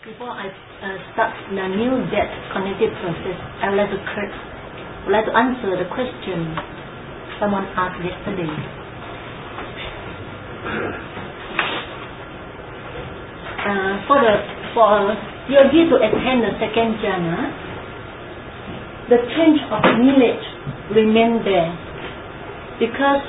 Before I start the new death cognitive process, I would like to answer the question someone asked yesterday. For yogi to attain the second jhana, the change of image remains there, because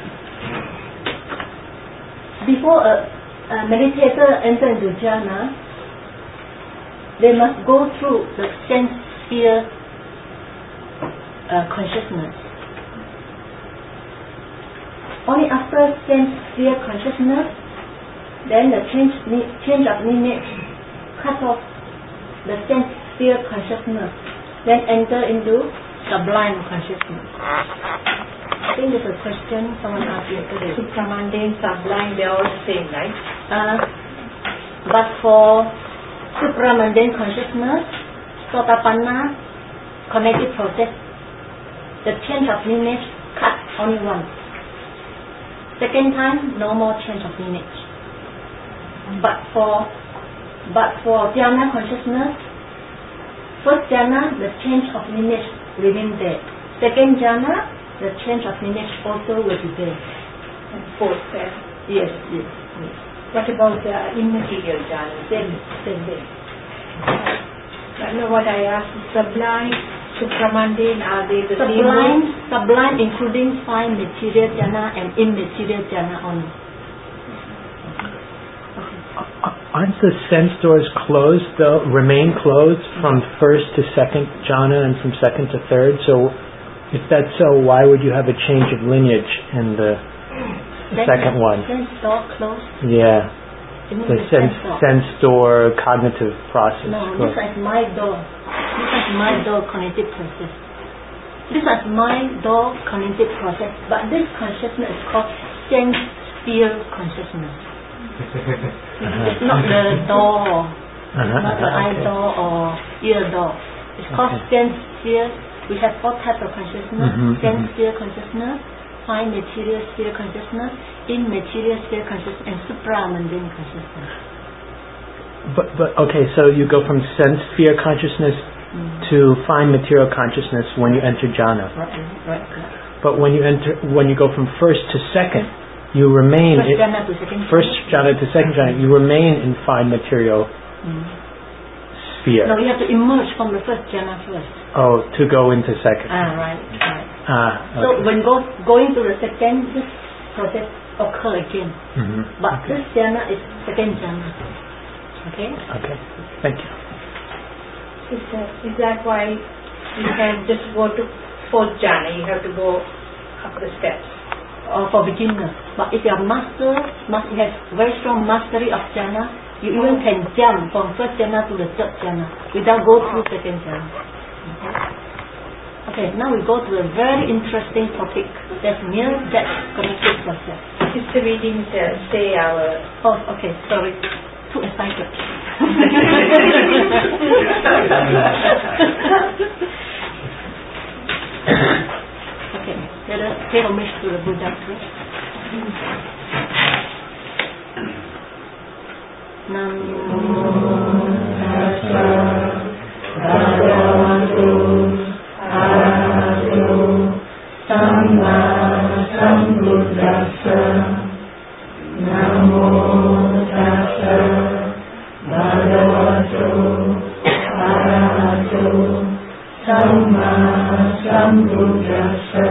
before a meditator enters into jhana, they must go through the sense sphere consciousness. Only after sense sphere consciousness, then the change of image cut off the sense sphere consciousness, then enter into sublime consciousness. I think there's a question someone asked yesterday. Supramundane, sublime, they're all the same, right? But for supramundane consciousness, Sotapanna cognitive process, the change of image cut only once. Second time, no more change of image. But for jhana consciousness, first jhana, the change of image remains there. Second jhana, the change of image also will be there. And fourth there? Yes. What about the immaterial jhana? Same. I know what I asked. Sublime, supramundane, are they the same? Sublime including fine material jhana and immaterial jhana only. Aren't the sense doors closed, though, remain closed from first to second jhana and from second to third? So if that's so, why would you have a change of lineage in the second one? Sense door closed? Yeah. The sense door cognitive process. No, this is my door. This is my door cognitive process. This is my door cognitive process. But this consciousness is called sense sphere consciousness. It's not the door, not the eye door or ear door. It's called sense sphere. We have 4 types of consciousness: sense sphere consciousness, fine material sphere consciousness, immaterial sphere consciousness, and supramundane consciousness. But okay, so you go from sense sphere consciousness to fine material consciousness when you enter jhana. Right. But when you go from first to second, you remain first jhana to second jhana. You remain in fine material sphere. No, you have to emerge from the first jhana first. Oh, to go into second. Right. Okay. So when going to the second, this process occur again. But this jhana is second jhana. Okay. Thank you. Is that why you can just go to fourth jhana? You have to go up the steps. For beginners. But if you are master, you have very strong mastery of jhana, you even can jump from first jhana to the third jhana without go through second jhana. Okay, now we go to a very interesting topic. That's near death cognitive process. Sister, we didn't say our... Oh, okay, sorry. Too excited. Okay, let us pay homage to the Buddha first. Namo Tassa Bhagavato Arahato Samma Sambuddhassa. Namo Tassa Bhagavato Arahato Samma Sambuddhassa.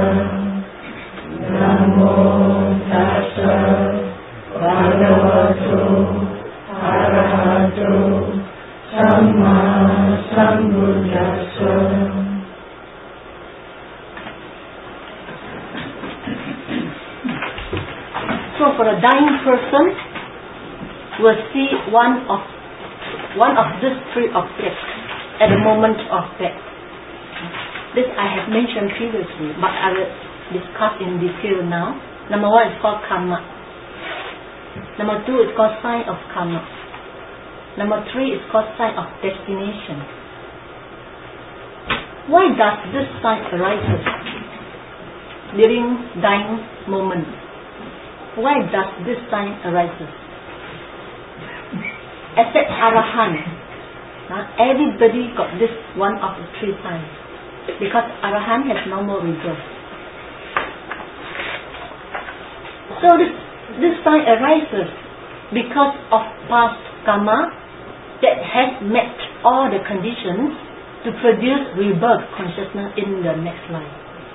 Namo Tassa Bhagavato Arahato Samma Sambuddhassa. So for a dying person, will see one of these 3 objects at the moment of death. This I have mentioned previously, but I will discuss in detail now. Number 1 is called karma. Number 2 is called sign of karma. Number 3 is called sign of destination. Why does this sign arise during dying moment? Why does this sign arises? Except Arahant, Everybody got this one of the three signs. Because Arahant has no more rebirth. So this sign arises because of past karma that has met all the conditions to produce rebirth consciousness in the next life.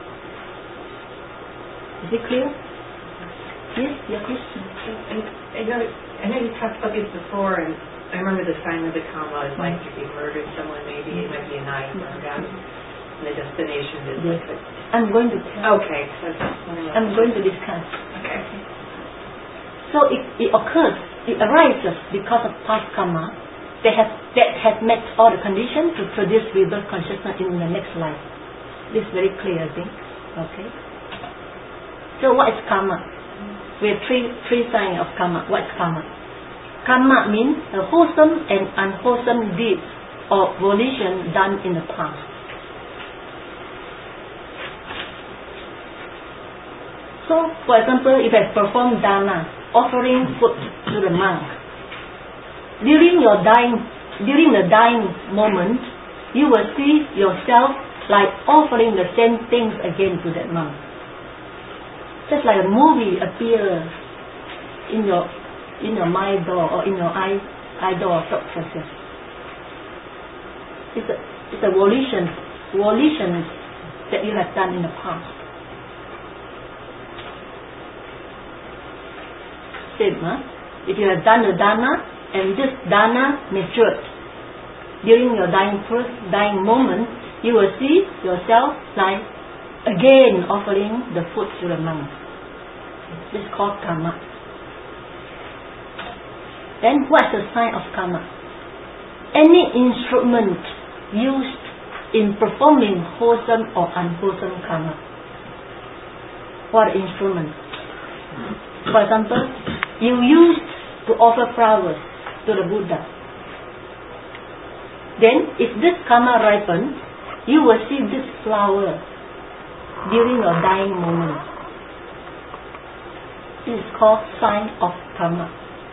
Is it clear? Yes, your question. I know you talked about this before, and I remember the sign of the karma is like if you murdered someone, maybe it might be a knife or a gun, and the destination is like a... I'm going to tell. Okay. I'm going to discuss. Okay. So it occurs, it arises because of past karma that has met all the conditions to produce rebirth consciousness in the next life. This is very clear, I think. Okay. So what is karma? We have three signs of karma. What is karma? Karma means a wholesome and unwholesome deeds or volition done in the past. So, for example, if I perform dana, offering food to the monk, during the dying moment, you will see yourself like offering the same things again to that monk. Just like a movie appears in your mind door or in your eye door thought process. It's a volition that you have done in the past. Same, if you have done a dana and this dana matured during your dying moment, you will see yourself like again offering the food to the monk. This is called karma. Then what's the sign of karma? Any instrument used in performing wholesome or unwholesome karma. What instrument? For example, you used to offer flowers to the Buddha. Then if this karma ripens, you will see this flower during your dying moment. This is called sign of karma.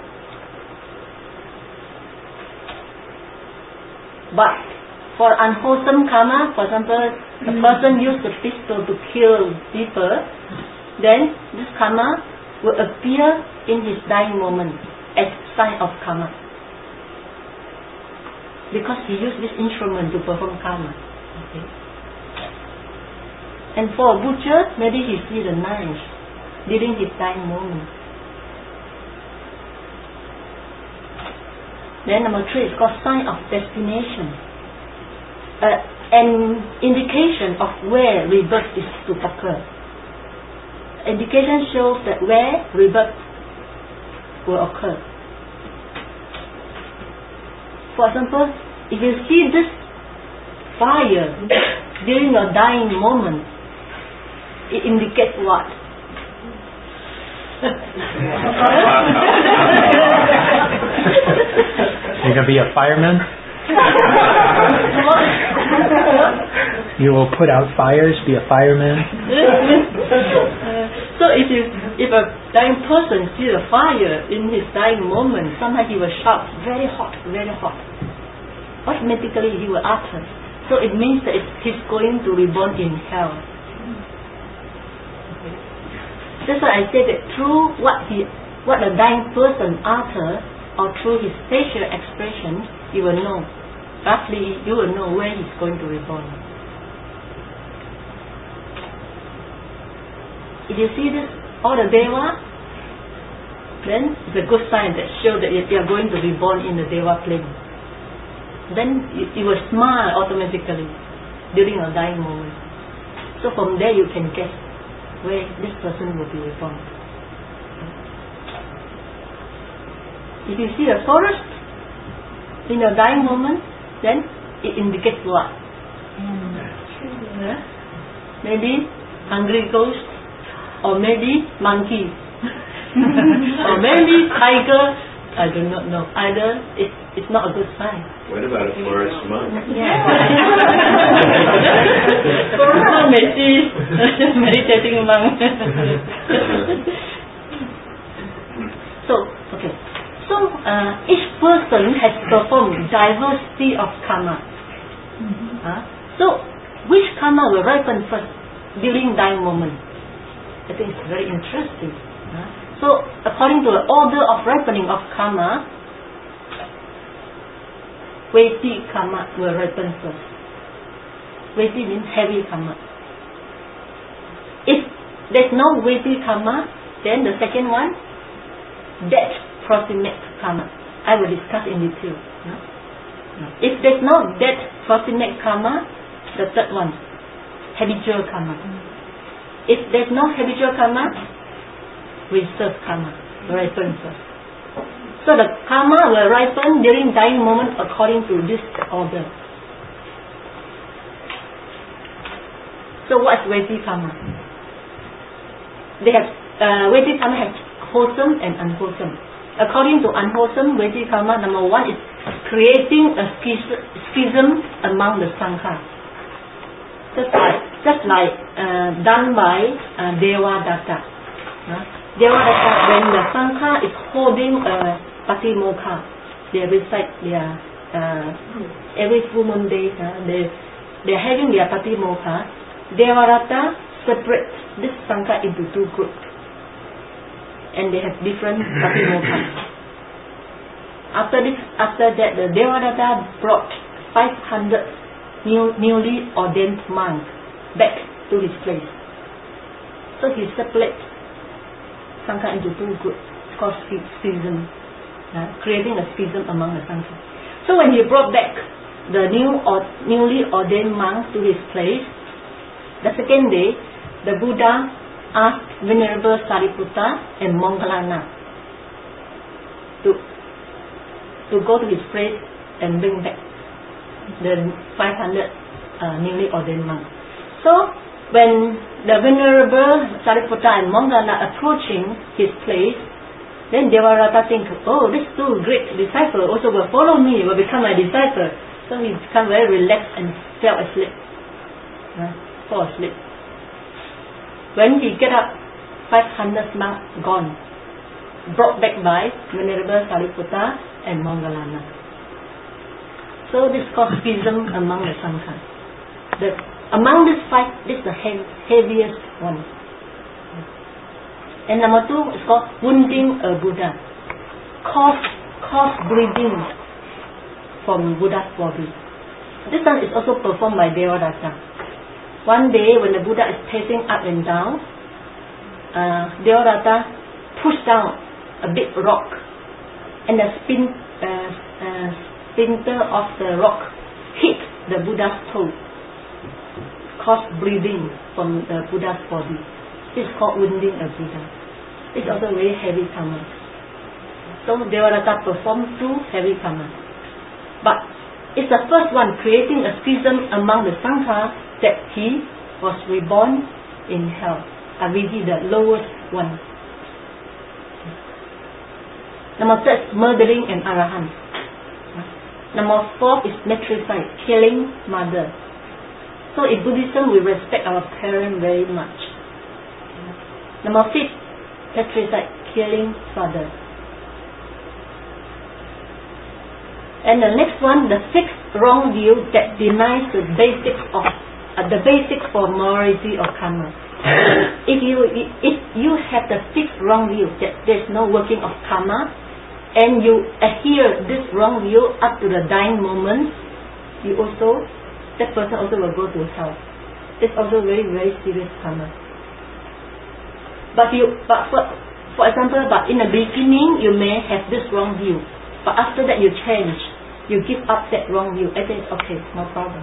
But for unwholesome karma, for example, a person used a pistol to kill people, then this karma will appear in his dying moment as sign of karma. Because he used this instrument to perform karma. Okay. And for a butcher, maybe he sees the knife during his dying moment. Then number 3 is called sign of destination. An indication of where rebirth is to occur. Indication shows that where rebirth will occur. For example, if you see this fire during your dying moment, it indicates what? You're going to be a fireman? You will put out fires, be a fireman? So if a dying person sees a fire in his dying moment, sometimes he will shout, very hot, very hot. Automatically he will utter. So it means that he's going to reborn in hell. That's why I say that through what the dying person utters, or through his facial expression, you will know. Roughly, you will know where he's going to reborn. If you see this, all the Deva, then it's a good sign that shows that you are going to be born in the Deva plane. Then you will smile automatically during your dying moment. So from there you can guess where this person will be reborn. If you see a forest in your dying moment, then it indicates what? Maybe hungry ghost, or maybe monkey, or maybe tiger. I do not know. Either it's not a good sign. What about a forest monk? Yeah. Forest monk may see meditating monk. So, okay. So each person has performed diversity of karma. So which karma will ripen first during dying moment? I think it's very interesting. So according to the order of ripening of karma, weighty karma will ripen first. Weighty means heavy karma. If there's no weighty karma, then the second one, death proximate karma. I will discuss in detail. If there's no death proximate karma, the third one, habitual karma. If there's no habitual karma, reserve karma will ripen first. So the karma will ripen during dying moment according to this order. So what's weighty karma? They have weighty karma has wholesome and unwholesome. According to unwholesome weighty karma, number one is creating a schism among the sangha. Just like done by Devadatta. Devadatta, when the sangha is holding a patimokkha, they recite their every full moon days. They're having their patimokkha. Devadatta separates this sangha into two groups, and they have different patimokkha. After that, the Devadatta brought 500 newly ordained monks back to his place. So he separates sangha into two groups, called schism, creating a schism among the sangha. So when he brought back the newly ordained monks to his place, the second day, the Buddha asked Venerable Sariputta and Moggallana to go to his place and bring back the 500 newly ordained monks. So when the Venerable Sariputta and Moggallana approaching his place, then Devadatta thinks, oh, these two great disciples also will follow me, will become my disciple. So he became very relaxed and fell asleep. When he get up, 500 monks gone, brought back by Venerable Sariputta and Moggallana. So this is called schism among the sangha. Among these five, this is the heaviest one. And number two is called wounding a Buddha. Cause bleeding from Buddha's body. This one is also performed by Devadatta. One day when the Buddha is pacing up and down, Devadatta pushed down a big rock, and the splinter of the rock hit the Buddha's toe, caused bleeding from the Buddha's body. This is called wounding a Buddha. It's also very heavy karma. So Devadatta performed two heavy karma. But it's the first one, creating a schism among the sangha, that he was reborn in hell. Avidi, the lowest one. Number third, murdering an arahant. Number four is matricide, killing mother. So in Buddhism, we respect our parents very much. Number fifth, patricide, killing father. And the next one, the sixth wrong view that denies the basics for morality of karma. If you have the fixed wrong view that there's no working of karma, and you adhere this wrong view up to the dying moment, that person also will go to hell. It's also very, very serious karma. But for example, in the beginning you may have this wrong view, but after that you change, you give up that wrong view. I think it's okay, no problem.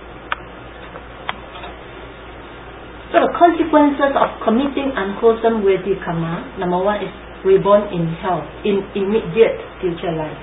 So the consequences of committing unwholesome weighty karma, number one is reborn in hell in immediate future life.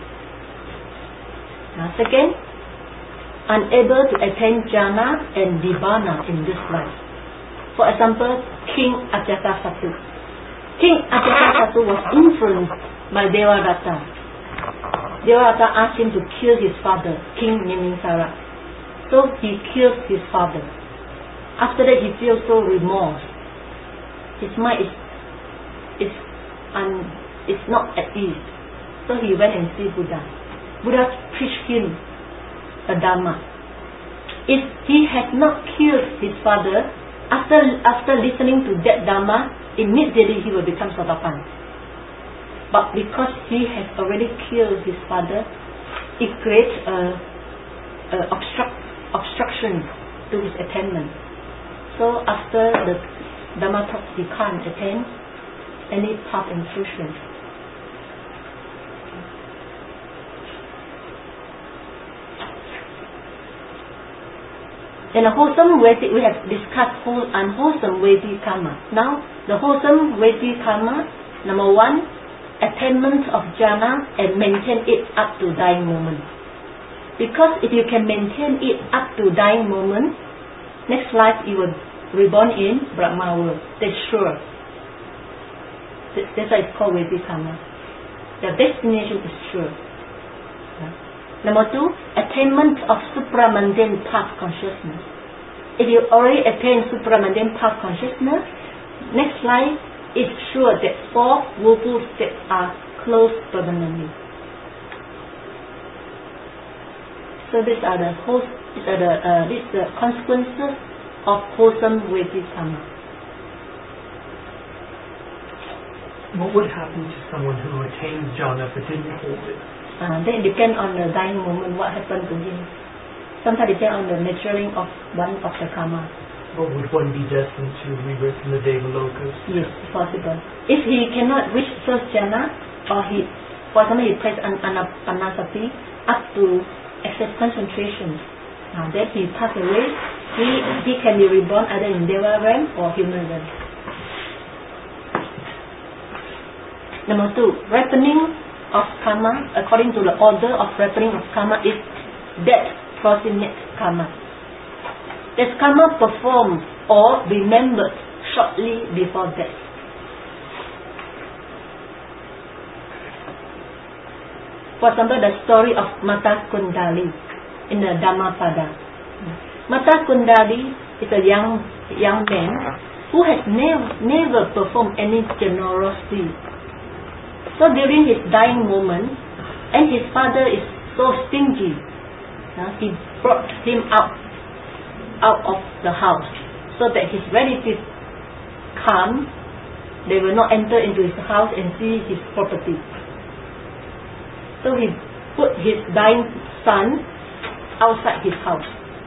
Second, unable to attain jhana and nibbana in this life. For example, King Ajatasattu. King Ajatasattu was influenced by Devadatta. Devadatta asked him to kill his father, King Niminsara. So he killed his father. After that, he feels so remorse. His mind is not at ease. So he went and see Buddha. Buddha preached him a Dhamma. If he had not killed his father, after listening to that Dhamma, immediately he will become Sotapanna. But because he has already killed his father, it creates obstruction to his attainment. So after the Dhamma talk, he can't attain any path in fruition. In a wholesome Vedic, we have discussed unwholesome Vedic karma. Now, the wholesome Vedic karma, number 1, attainment of jhana and maintain it up to dying moment. Because if you can maintain it up to dying moment, next life you will reborn in Brahma world. That's sure. That's why it's called Vedic karma. The destination is sure. Number 2, attainment of supramundane path consciousness. If you already attain supramundane path consciousness, next life is sure that 4 woeful states are closed permanently. So these are the consequences of wholesome Vedic karma. What would happen to someone who attains jhana but didn't hold it? Then it depends on the dying moment what happened to him. Sometimes it depends on the maturing of one of the karma. But would one be destined to rebirth in the Devalokas? Yes, it's possible. If he cannot reach first jhana, or for example he plays anasati up to excess concentration, then he pass away, he can be reborn either in Deva realm or human realm. Number 2, ripening of karma, according to the order of ripening of karma, is death proximate karma. Is karma performed or remembered shortly before death. For example, the story of Mata Kundali in the Dhammapada. Mata Kundali is a young man who has never performed any generosity. So during his dying moment, and his father is so stingy, he brought him out of the house so that his relatives come, they will not enter into his house and see his property. So he put his dying son outside his house.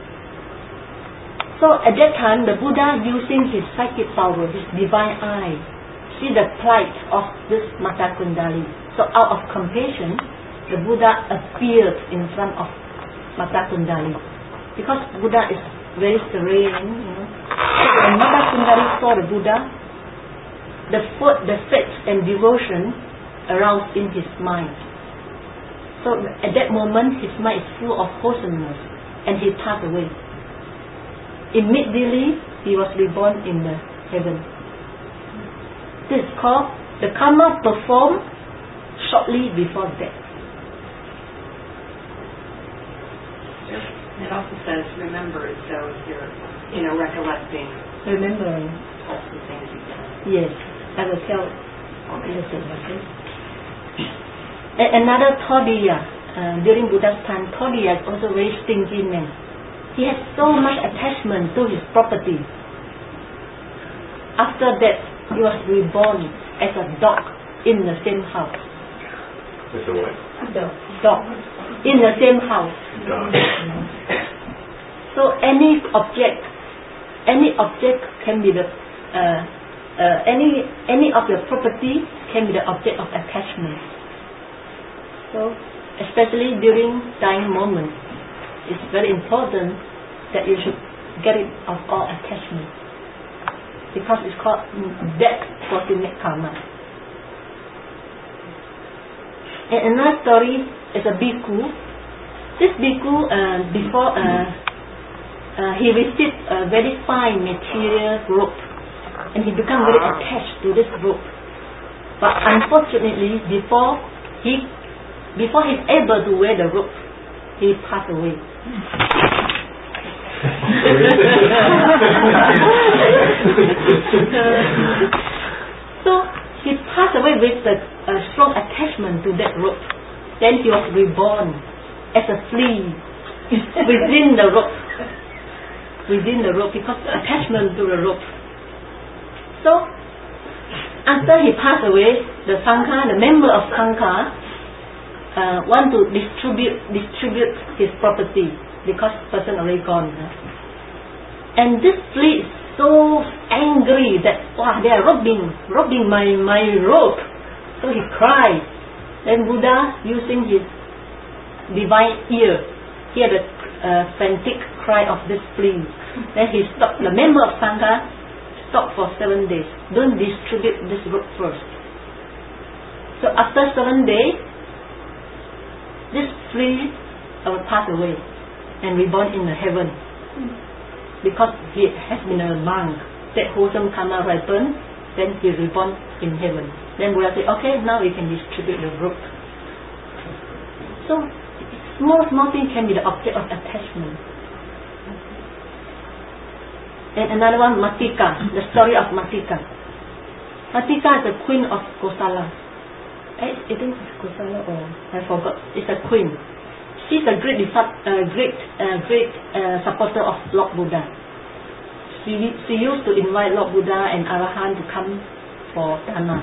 So at that time, the Buddha, using his psychic power, his divine eye, see the plight of this Mata Kundali. So out of compassion, the Buddha appeared in front of Mata Kundali. Because Buddha is very serene, So when Mata Kundali saw the Buddha, the faith and devotion aroused in his mind. So at that moment, his mind is full of wholesomeness, and he passed away. Immediately, he was reborn in the heaven. This is called the karma performed shortly before death. It also says remember, so if you're, recollecting. Remembering. The things you've done. Yes, I will tell a little about this. Another Todiya, during Buddha's time, Todiya is also a very stingy man. He has so much attachment to his property. After that, he was reborn as a dog in the same house. As a what? Dog. In the same house. Dog. So any object can be the any of your property can be the object of attachment. So especially during dying moment, it's very important that you should get rid of all attachment, because it's called death proximate karma. And another story is a bhikkhu. This bhikkhu, before he received a very fine material rope, and he became very attached to this rope. But unfortunately, before he's able to wear the rope, he passed away. So he passed away with a strong attachment to that rope. Then he was reborn as a flea within the rope. Within the rope, because attachment to the rope. So, after he passed away, the Sangha, the member of Sangha, want to distribute his property because person already gone. And this flea is so angry that they are robbing my rope. So he cried. Then Buddha, using his divine ear, hear the frantic cry of this flea. Then he stopped. The member of Sangha stopped for 7 days. Don't distribute this rope first. So after 7 days, this flea will pass away and reborn in the heaven, because he has been a monk. That wholesome karma ripened, then he reborn in heaven. Then Buddha said, okay, now we can distribute the rope. So small thing can be the object of attachment. And another one, Matika, the story of Matika. Matika is the queen of Kosala. I think it's Kosala, or I forgot. It's a queen. She's a great supporter of Lord Buddha. She used to invite Lord Buddha and Arahant to come for Dharma.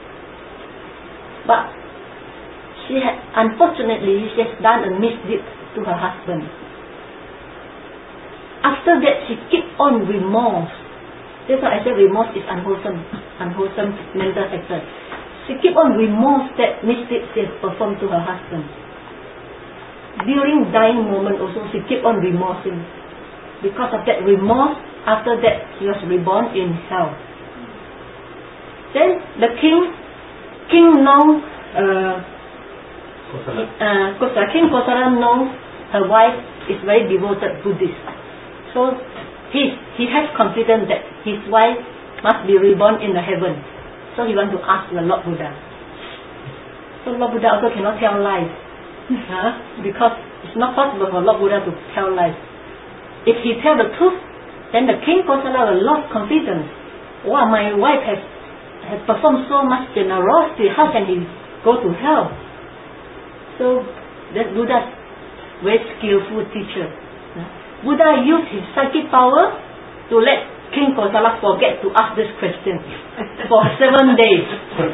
But unfortunately, she has done a misdeed to her husband. After that, she keep on remorse. That's why I say remorse is unwholesome mental factor. She keep on remorse that misdeed she has performed to her husband. During dying moment also, she keep on remorsing. Because of that remorse, after that, she was reborn in hell. Then the king know. King Kosala knows her wife is very devoted Buddhist. So he has confidence that his wife must be reborn in the heaven. So he wants to ask the Lord Buddha. So Lord Buddha also cannot tell lies. Because it's not possible for Lord Buddha to tell lies. If he tell the truth, then the King Kosala will lose confidence. Wow, my wife has performed so much generosity. How can he go to hell? So that Buddha's very skillful teacher. Buddha used his psychic power to let King Kosala forget to ask this question for 7 days.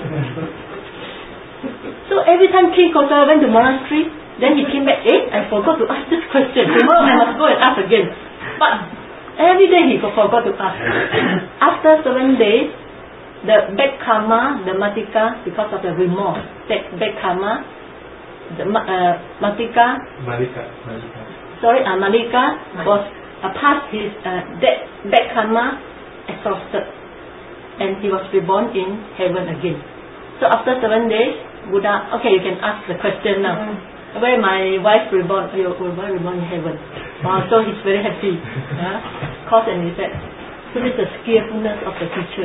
So every time King Kosala went to monastery, then he came back, I forgot to ask this question. Tomorrow I must go and ask again. But every day he forgot to ask. After 7 days, the bad karma, the Matika, because of the remorse, that bad karma, the Malika was past his bad karma exhausted, and he was reborn in heaven again. So after 7 days, Buddha, okay, you can ask the question now. Where my wife reborn? Your wife reborn in heaven. So he's very happy. Cause and effect. So this is the skillfulness of the teacher.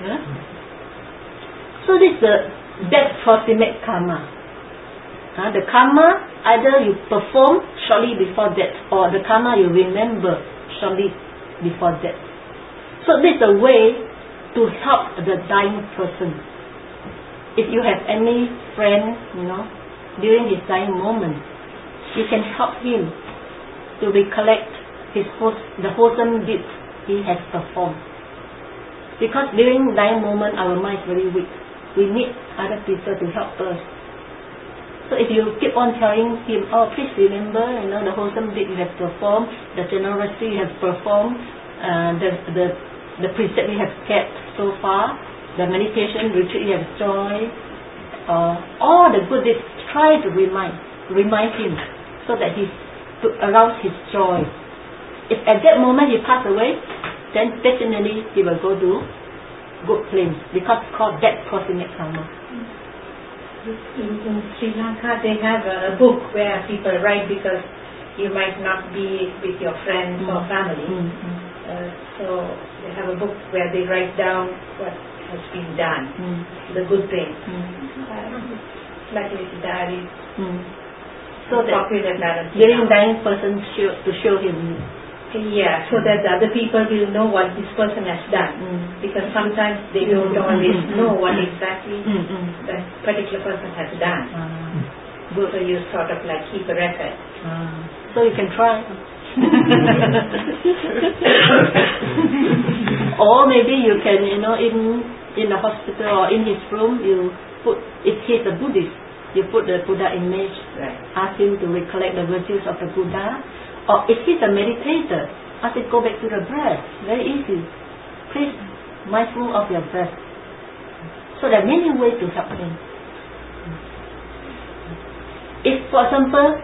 So this is the bad proximate karma. The karma, either you perform shortly before death, or the karma you remember shortly before death. So this is a way to help the dying person. If you have any friend, during his dying moment, you can help him to recollect the wholesome deeds he has performed. Because during dying moment, our mind is very weak. We need other people to help us. So if you keep on telling him, please remember, the wholesome deed you have performed, the generosity you have performed, the precept you have kept so far, the meditation retreat you have joined, all the good deeds, try to remind him, so that to arouse his joy. If at that moment he passed away, then definitely he will go to good place, because it's called that proximate karma. In Sri Lanka, they have a book where people write, because you might not be with your friends or family. So they have a book where they write down what has been done, the good things. Like a little diary. So that during dying person to show him. Yeah, so that the other people will know what this person has done. Because sometimes they don't always know what exactly that particular person has done. Good. So you sort of like keep a record. So you can try. Or maybe you can, in the hospital or in his room, you put, if he's a Buddhist, you put the Buddha image, ask him to recollect the virtues of the Buddha. Or if he's a meditator, ask him to go back to the breath. Very easy. Please, mindful of your breath. So there are many ways to help him. If, for example,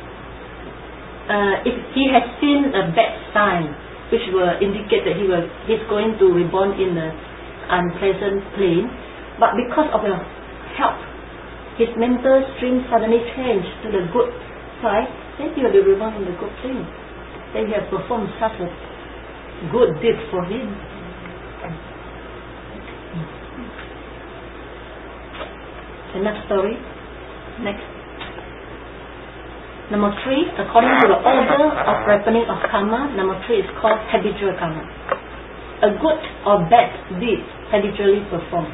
if he has seen a bad sign, which will indicate that he's going to reborn in an unpleasant plane, but because of your help, his mental stream suddenly changed to the good side, then he will be reborn in the good plane. Then you have performed such a good deed for him. Enough story. Next. Number 3, according to the order of ripening of karma, number 3 is called habitual karma. A good or bad deed habitually performed.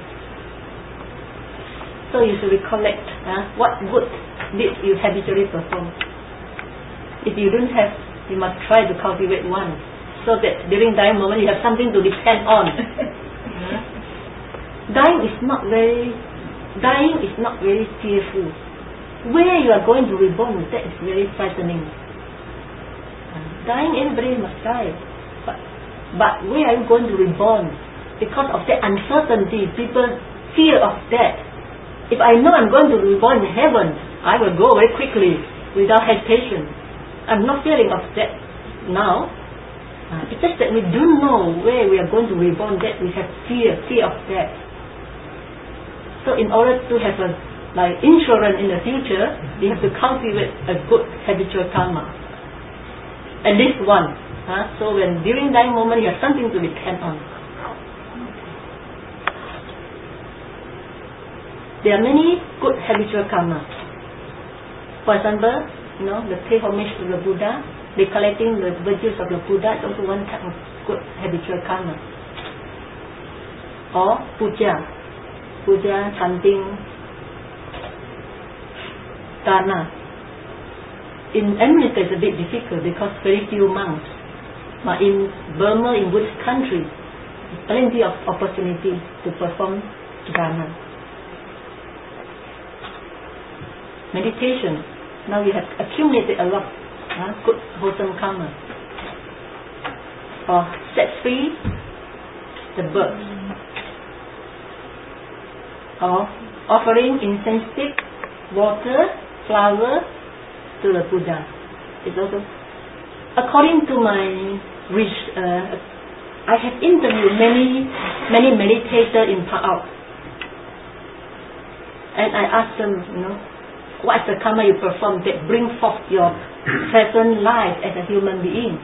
So you should recollect what good deeds you habitually perform. If you don't have, you must try to cultivate one, so that during dying moment you have something to depend on. Dying is not very fearful. Where you are going to reborn, that is very frightening. Dying, everybody must die. But where are you going to reborn? Because of that uncertainty, people fear of that. If I know I'm going to reborn in heaven, I will go very quickly without hesitation. I'm not fearing of that now. It's just that we don't know where we are going to reborn, that we have fear of that. So in order to have insurance in the future, you have to cultivate a good habitual karma. At least one. So when during dying moment you have something to depend on. There are many good habitual karma. For example, the pay homage to the Buddha, recollecting the virtues of the Buddha is also one type of good habitual karma. Or puja, chanting dana. In America it's a bit difficult because very few monks. But in Burma, in Buddhist country, plenty of opportunity to perform dana. Meditation. Now you have accumulated a lot good wholesome karma. Or set free the birds. Or offering incense stick, water, flower to the Buddha. It's also, according to my I have interviewed many meditators in Park, and I asked them, what is the karma you perform that bring forth your present life as a human being?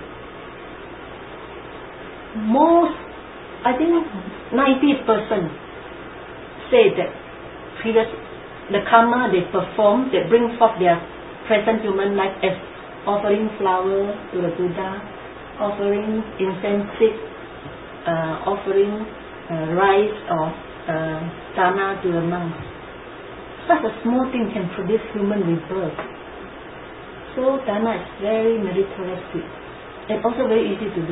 I think 90% say that the karma they perform that bring forth their present human life as offering flower to the Buddha, offering incense stick, offering rice or dana to the monks. Such a small thing can produce human rebirth. So dana is very meritorious and also very easy to do.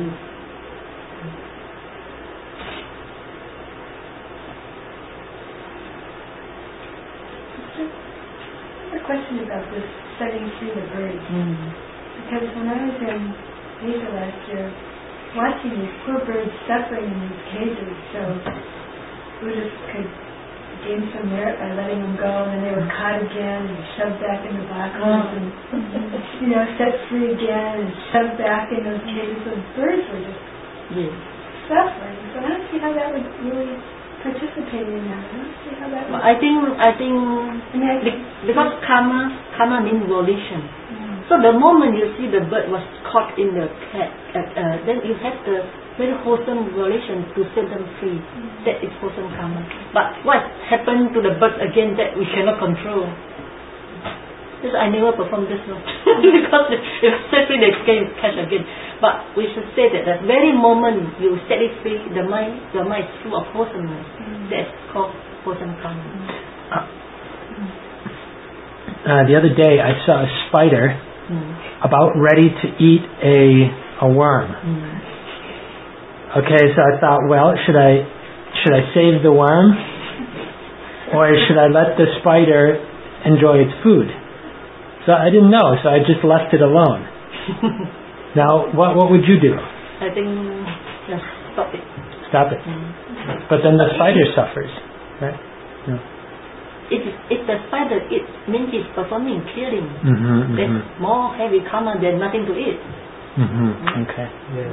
A question about this setting free the birds. Because when I was in Asia last year, watching these poor birds suffering in these cages, so Buddhists could gain some merit by letting them go, and then they were caught again and shoved back in the boxes and set free again and shoved back in those cages. So the birds were just suffering. So I don't see how that would really participate in that. I don't see how that would... I think because karma means volition. So the moment you see the bird was caught in the cat, then you have the very wholesome volition to set them free. That is wholesome karma. But what happened to the bird again, that we cannot control. Because I never performed this one. Because if set free, they can catch again. But we should say that the very moment you set it free, your mind is full of wholesomeness. That's called wholesome karma. the other day I saw a spider about ready to eat a worm. Okay, so I thought, well, should I save the worm, or should I let the spider enjoy its food? So I didn't know, so I just left it alone. Now, what would you do? I think just stop it. Stop it. But then the spider suffers, right? No. If the spider eats, means it's performing killing. There's more heavy karma than nothing to eat. Okay. Yeah.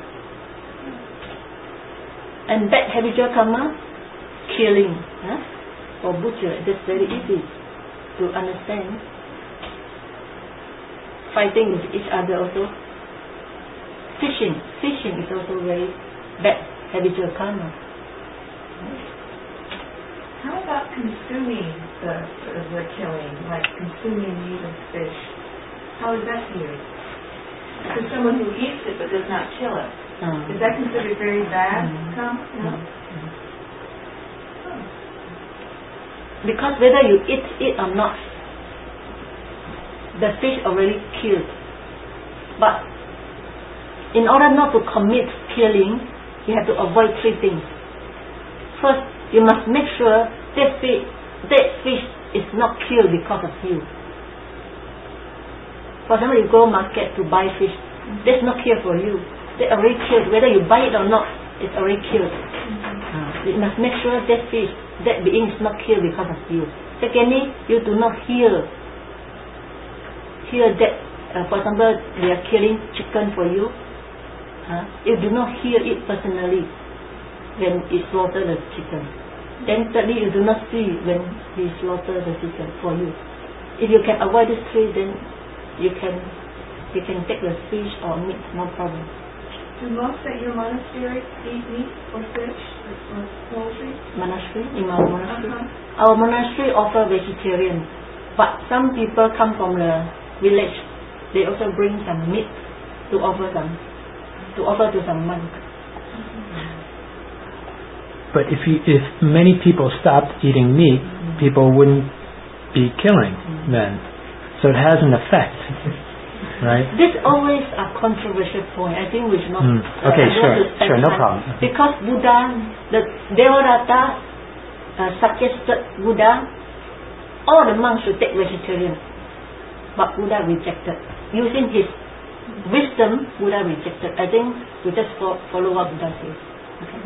And bad habitual karma, killing. For butcher, that's very easy to understand. Fighting with each other also. Fishing is also very bad habitual karma. How about consuming the killing, like consuming meat and fish? How is that viewed? For someone who eats it but does not kill it, is that considered very bad? No? Because whether you eat it or not, the fish already killed. But in order not to commit killing, you have to avoid three things. First, you must make sure that fish is not killed because of you. For example, you go market to buy fish, that's not killed for you. They already killed. Whether you buy it or not, it's already killed. You must make sure that fish, that being is not killed because of you. Secondly, you do not hear that, for example, they are killing chicken for you. You do not hear it personally when he slaughter the chicken. Then thirdly, you do not see when he slaughter the chicken for you. If you can avoid these three, then you can take the fish or meat, no problem. Do most at your monastery eat meat or fish or poultry? In our monastery? Our monastery offer vegetarian, but some people come from the village. They also bring some meat to offer to some monk. But if many people stopped eating meat, people wouldn't be killing then. So it has an effect, right? This always a controversial point. I think we should not. Okay, sure, no problem. Because Buddha, the Devadatta suggested Buddha, all the monks should take vegetarian, but Buddha rejected. Using his wisdom, Buddha rejected. I think we just follow what Buddha says. Okay.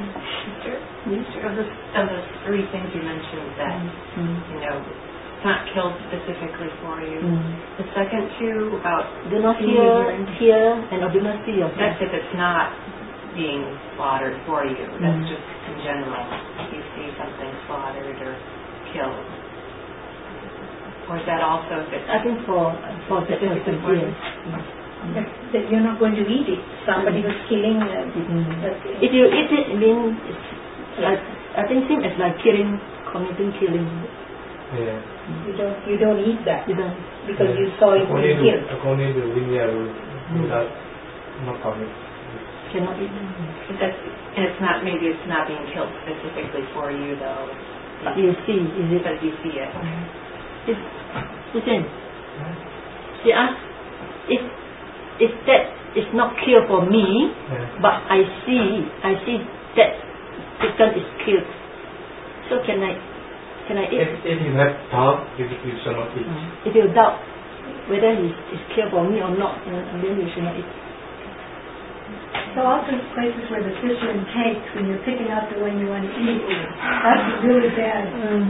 Of the three things you mentioned that, it's not killed specifically for you. The second two about do not hear and do not see yourself. That's if it's not being slaughtered for you. That's just in general. If you see something slaughtered or killed. Or is that also if it's I think for the person, yes. That you're not going to eat it. Somebody who's killing. If you eat it, it means it's like, I think same as like committing killing. Yeah. You don't eat that. You don't. Because you saw it being killed. According to Vinaya rules, without not commit. Cannot eat. And it's not being killed specifically for you though. But you see, is it? Because you see it. Listen. She asked if that is not killed for me, but I see that chicken is killed. So can I eat? If you have doubt, you shall not eat. If you doubt whether it's killed for me or not, then you should not eat. So also places where the fisherman takes when you're picking out the one you want to eat, that's really bad.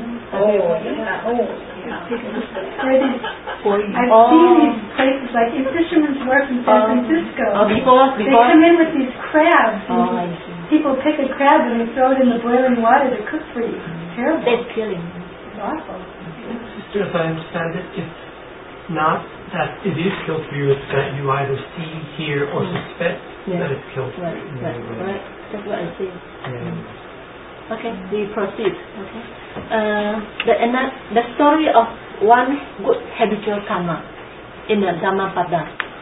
I've seen these places like in Fisherman's Wharf in San Francisco. They come in with these crabs. People pick a crab and they throw it in the boiling water to cook for you. It's terrible. That's killing. It's awful. Sister, if I understand it, it's not that it is killed for you, it's that you either see, hear, or suspect that it's killed for you. Right. That's what I say. Okay, we proceed. Okay. The story of one good habitual karma in the Dhammapada.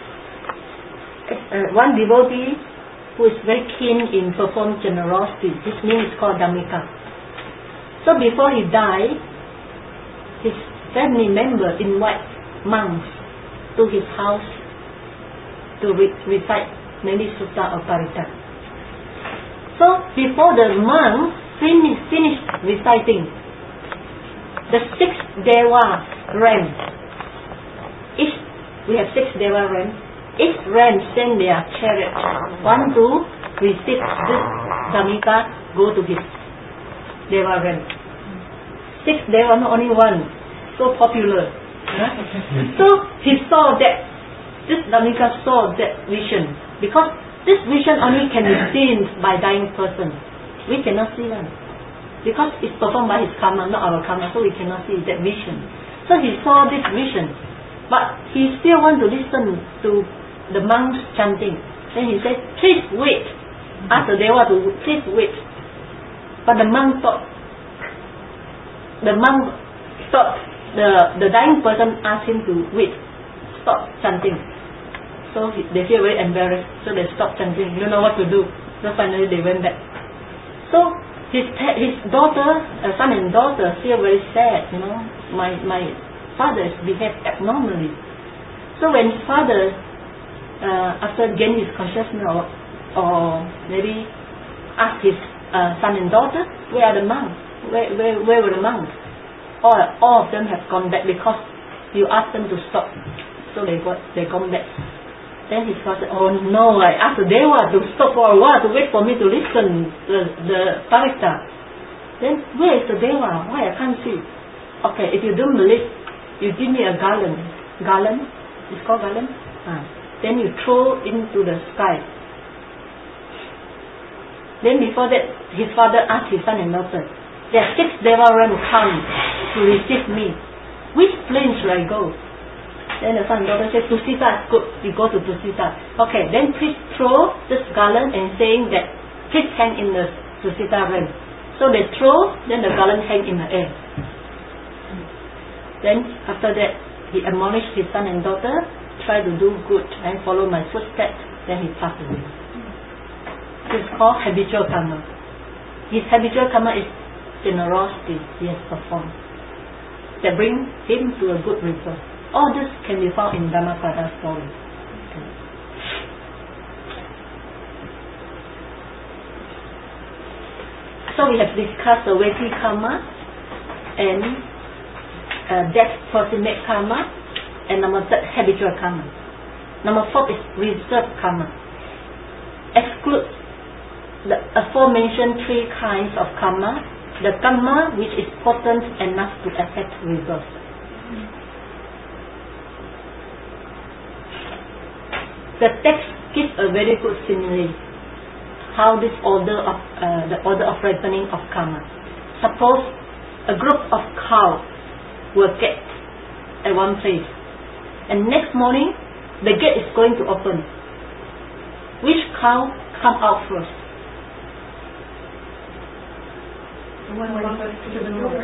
One devotee who is very keen in performing generosity. His name is called Dhammika. So before he died, family member invite monks to his house to recite maybe sutta or parita. So before the monk finished reciting, the 6 deva ran. We have 6 deva ran. Each ran send their chariot. One to receive this Dhammika, go to his deva ran. 6 deva, not only one. So popular. So he saw that, this Dhammika saw that vision. Because this vision only can be seen by dying person. We cannot see them. Because it's performed by his karma, not our karma, so we cannot see that vision. So he saw this vision. But he still want to listen to the monks chanting. Then he said, please wait. Ask the deva to please wait. But the monk thought, the dying person asked him to wait, stop chanting. So they feel very embarrassed, so they stopped chanting. They don't know what to do. So finally they went back. So his daughter, son and daughter, feel very sad. My father has behaved abnormally. So when his father, after gaining his consciousness, or maybe asked his son and daughter, where are the monks? Where were the monks? All of them have gone back because you asked them to stop. So they gone back. Then his father said, oh no, I asked the deva to stop for a while to wait for me to listen the parita. Then where is the deva? Why I can't see? Okay, if you don't believe, you give me a garland. Garland? It's called garland? Then you throw into the sky. Then before that, his father asked his son and daughter, there are 6 deva ram come to receive me. Which plane should I go? Then the son and daughter said, Tusita is good. You go to Tusita. Okay, then please throw this garland and saying that, please hang in the Tusita ram. So they throw, then the garland hang in the air. Then after that, he admonished his son and daughter, try to do good and follow my footsteps. Then he passed away. It's called habitual karma. His habitual karma is generosity he has performed that bring him to a good result. All this can be found in Dhammapada story. Okay. So we have discussed the Veti karma and death proximate karma, and number 3, habitual karma. Number 4 is reserved karma. Exclude the aforementioned 3 kinds of karma, the karma which is potent enough to affect rebirth. The text gives a very good simile how this order of the order of ripening of karma. Suppose a group of cows were kept at one place, and next morning the gate is going to open. Which cow come out first? The one closest to the door.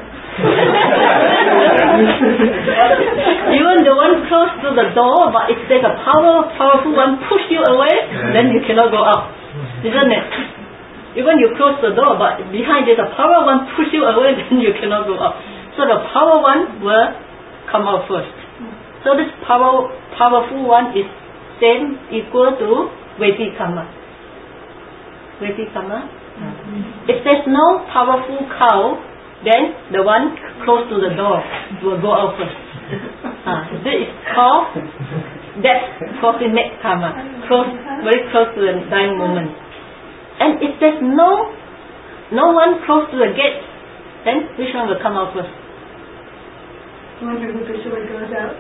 Even the one close to the door, but if there's a powerful one push you away, then you cannot go out, isn't it? Even you close the door, but behind there's a power one push you away, then you cannot go out. So the power one will come out first. So this powerful one is same equal to Veti karma. Veti karma. If there's no powerful cow, then the one close to the door will go out first. This is called death proximate karma, very close to the dying moment. And if there's no one close to the gate, then which one will come out first? I wonder who the sword goes out.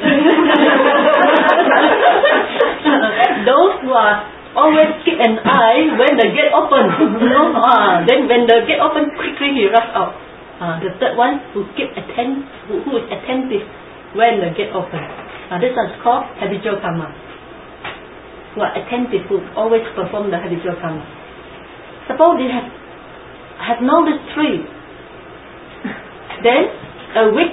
Those who are always keep an eye when the gate open, then when the gate open, quickly he rush out. The third one who is attentive when the gate open. This one is called habitual karma. Who are attentive, who always perform the habitual karma. Suppose they have known these 3. Then a weak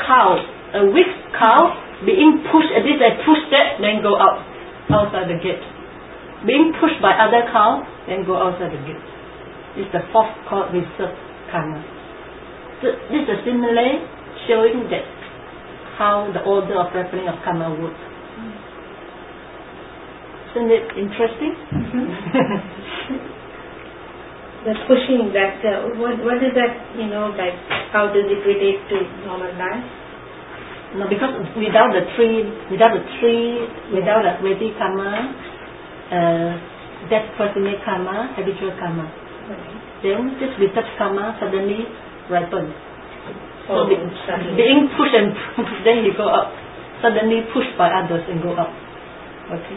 cow being pushed at this and pushed that, then go outside the gate. Being pushed by other cow, then go outside the gate. This is the 4th called reserved karma. So this is a simile showing that how the order of ripening of karma works. Isn't it interesting? The pushing that, what is that, like, how does it relate to normal life? No, because without the Vedic karma, that person make karma, habitual karma. Then this research karma suddenly ripen. So being pushed and then you go up. Suddenly pushed by others and go up. Okay.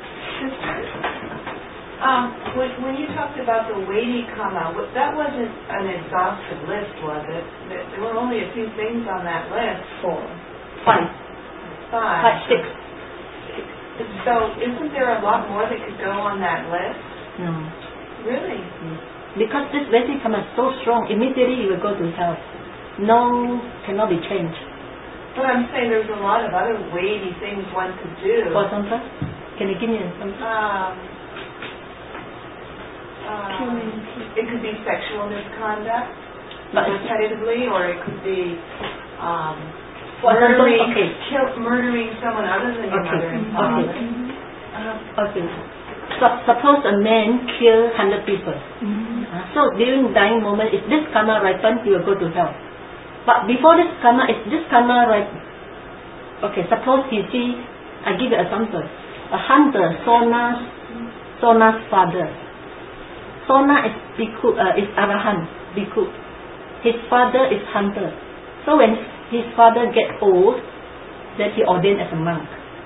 When you talked about the weighty karma, that wasn't an exhaustive list, was it? There were only a few things on that list. 5, 6. So isn't there a lot more that could go on that list? No. Really? Because this Vedic karma is so strong, immediately you will go to hell. No, cannot be changed. But I'm saying there's a lot of other weighty things one could do. For example, can you give me an example? It could be sexual misconduct, repetitively, or it could be murdering someone other than your mother and father. Okay. So, suppose a man kill 100 people. So during dying moment, if this karma ripen, he will go to hell. But before this karma, okay, suppose he see, I give you an example. A hunter, Sona's father. Sona is Bhikkhu, is Arahant, Bhikkhu. His father is hunter. So when his father get old, then he ordained as a monk.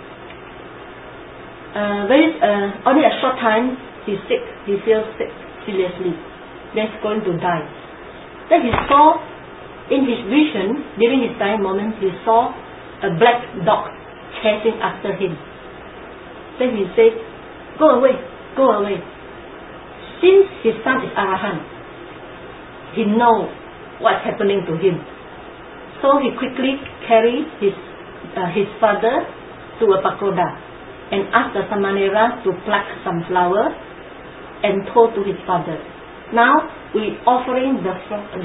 Only a short time, he feels sick, seriously. Then he's going to die. Then he saw, in his vision, during his dying moment, he saw a black dog chasing after him. Then he said, go away, go away. Since his son is Arahant, he knows what's happening to him. So he quickly carried his father to a pagoda and asked the Samanera to pluck some flower and throw to his father. Now we offering the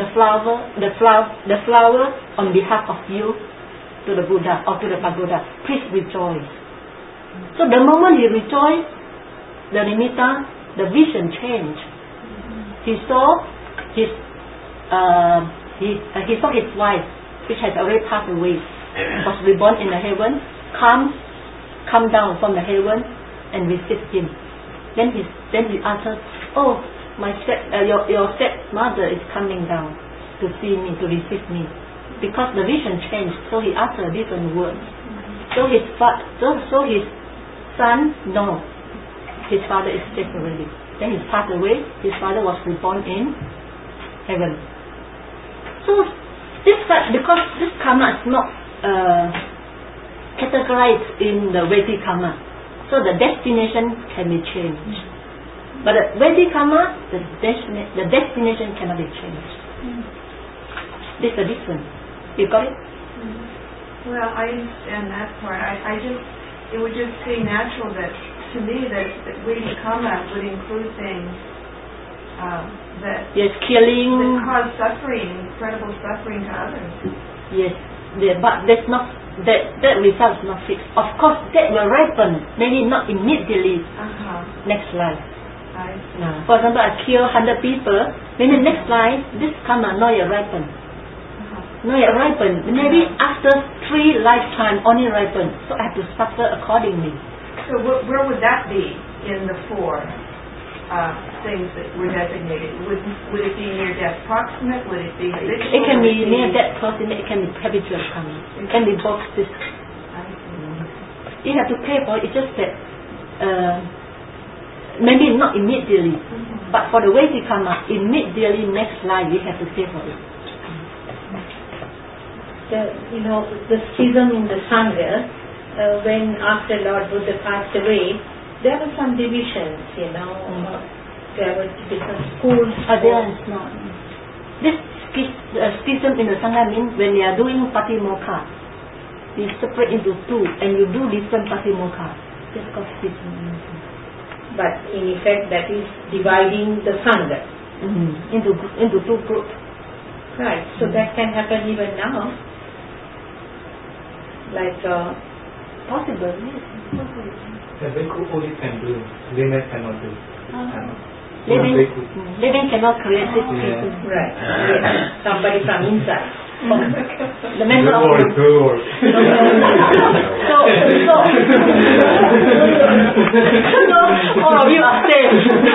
flower on behalf of you to the Buddha or to the pagoda. Please rejoice. So the moment he rejoiced, the nimitta, the vision changed. He saw his wife, which has already passed away, was reborn in the heaven, come down from the heaven and visit him. Then he asked her, oh, your stepmother is coming down to see me, to receive me. Because the vision changed, so he asked her different words. So his son, no, his father is dead already. Then he passed away, his father was reborn in heaven. So because this karma is not categorized in the Vedic karma, so the destination can be changed. But the Vedic karma, the destination cannot be changed. This is the difference. You got it? Well, I understand that part. It would just seem natural that, to me, that Vedic karma would include things that killing, that cause suffering, incredible suffering to others. Yes, but that's not that result is not fixed. Of course, that will ripen, maybe not immediately. Next life. For example, I kill 100 people. Maybe next life, this karma not yet ripen. Not yet ripen. Maybe after 3 lifetimes only ripen. So I have to suffer accordingly. So where would that be in the 4 things that were designated? Would it be near death proximate? Would it be habitual? It can be near death proximate. It can be habitual karma. It can be both. You have to pay for it. It's just that maybe not immediately, but for the Vedic karma, immediately next life you have to pay for it. The schism in the Sangha, when after Lord Buddha passed away, there were some divisions, there were different schools. There is not. This schism in the Sangha means when they are doing Patimokkha, you separate into 2 and you do different Patimokkha. That's called schism. But in effect that is dividing the Sangha into 2 groups. Right, so that can happen even now. Like Possible, yes. Possible. The bhikkhu only can do, layman cannot do. Living cannot create this Yeah. person. right, somebody from inside. The member of Good work. So all of you are safe.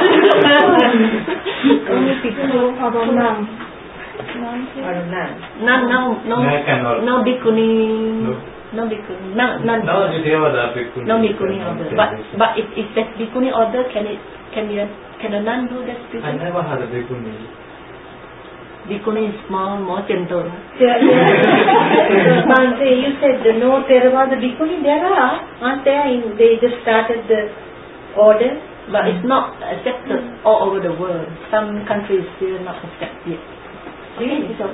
Only people or none. Or none. No bhikkhuni. No bhikkhuni. None. No, there was a bhikkhuni. No bhikkhuni order. But if that bhikkhuni order, can a nun do that? I never had a bhikkhuni. Bhikkhuni is more gentle. Bhante, you said no Theravada bhikkhuni. There aren't there? They just started the order. But it's not accepted all over the world. Some countries still not accept it. Really? So,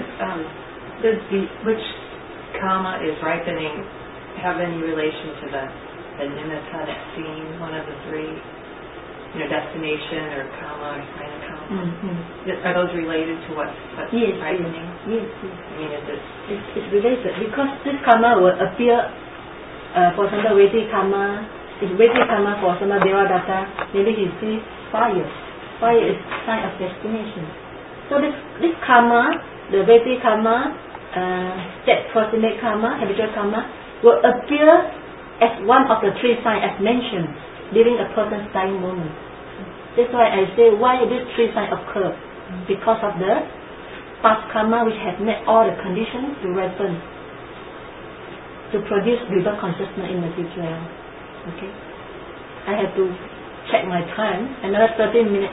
Which karma is ripening have any relation to the nimitta that's seen, one of the three, destination or karma or sign of karma? Are those related to what's yes, ripening? Yes. I mean, is it? It's related because this karma will appear, for example, Vedic karma. If Vedic karma, for example, Devadatta, maybe he sees fire. Fire is sign of destination. So this karma, the Vedic karma, that proximate karma, habitual karma, will appear as one of the three signs as mentioned during a person's dying moment. That's why I say why these three signs occur. Because of the past karma which has met all the conditions to ripen, to produce rebirth consciousness in the future. Okay? I have to check my time. Another 13 minutes.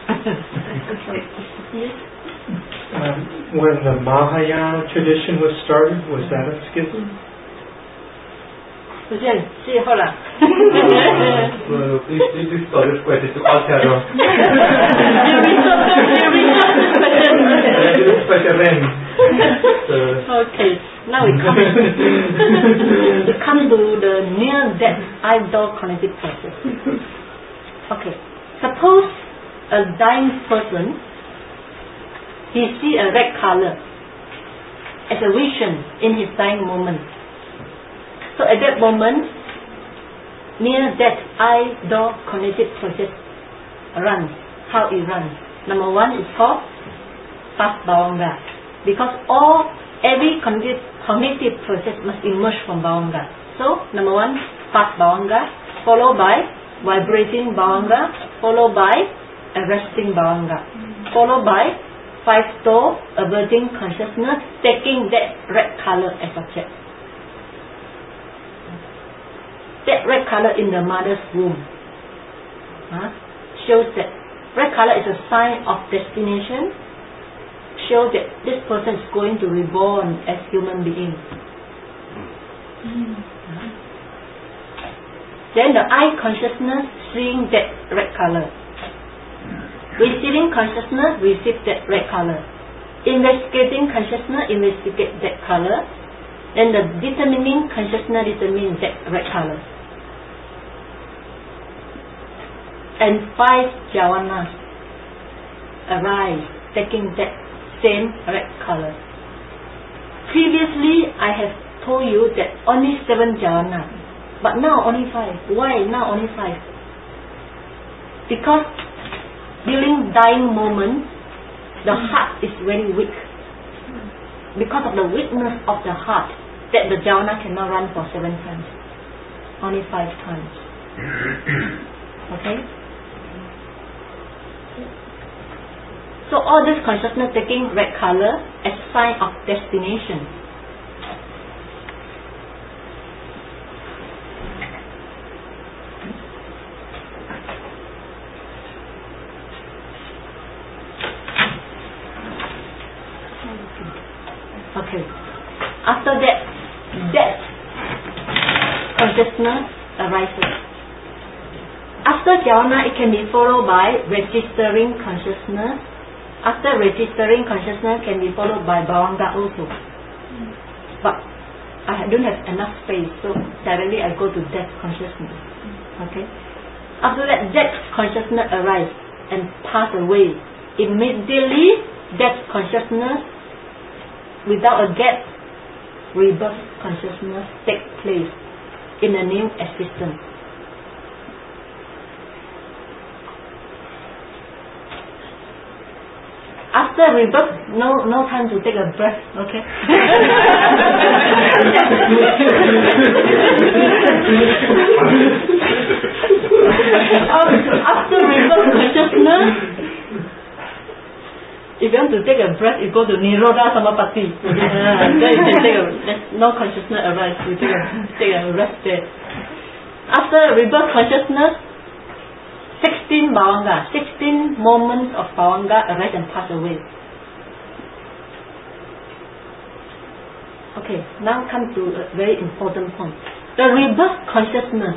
Yes? When the Mahayana tradition was started, was that a schism? See, hold on. Please call this question to Acharya. Okay, now we come to the near-death eye-door cognitive process. Okay, suppose a dying person, he see a red color as a vision in his dying moment. So at that moment, near-death eye-door cognitive process runs. How it runs? Number one is called past bhavanga, because every cognitive process must emerge from bhavanga. So number one, past bhavanga, followed by vibrating bhavanga, followed by arresting bhavanga, followed by five-door averting consciousness, taking that red color as object. That red color in the mother's womb shows that red color is a sign of destination, shows that this person is going to be reborn as human being. Then the eye consciousness seeing that red color. Receiving consciousness receives that red color. Investigating consciousness investigate that color. Then the determining consciousness determines that red color. And five jhanas arise taking that same red color. Previously I have told you that only 7 jhanas, but now only 5. Why now only 5? Because during dying moment the heart is very weak. Because of the weakness of the heart, that the jhana cannot run for 7 times, only 5 times. Okay? So all this consciousness taking red color as sign of destination. Okay. After that, death consciousness arises. After jhana, it can be followed by registering consciousness. After registering consciousness can be followed by bhavanga also. But I don't have enough space, so directly I go to death consciousness. Okay. After that, death consciousness arises and pass away. Immediately, death consciousness, without a gap, rebirth consciousness take place in a new existence. After rebirth, no time to take a breath, okay? After rebirth consciousness, if you want to take a breath, you go to Nirodha Samapatti. Then you can there's no consciousness arise. You take a rest there. After rebirth consciousness, 16 bhavanga, 16 moments of bhavanga arise and pass away. Okay, now come to a very important point. The rebirth consciousness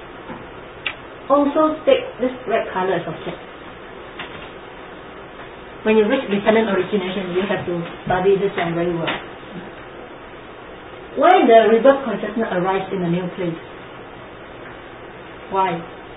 also take this red color as object. When you reach dependent origination, you have to study this one very well. Why the rebirth consciousness arise in a new place? Why?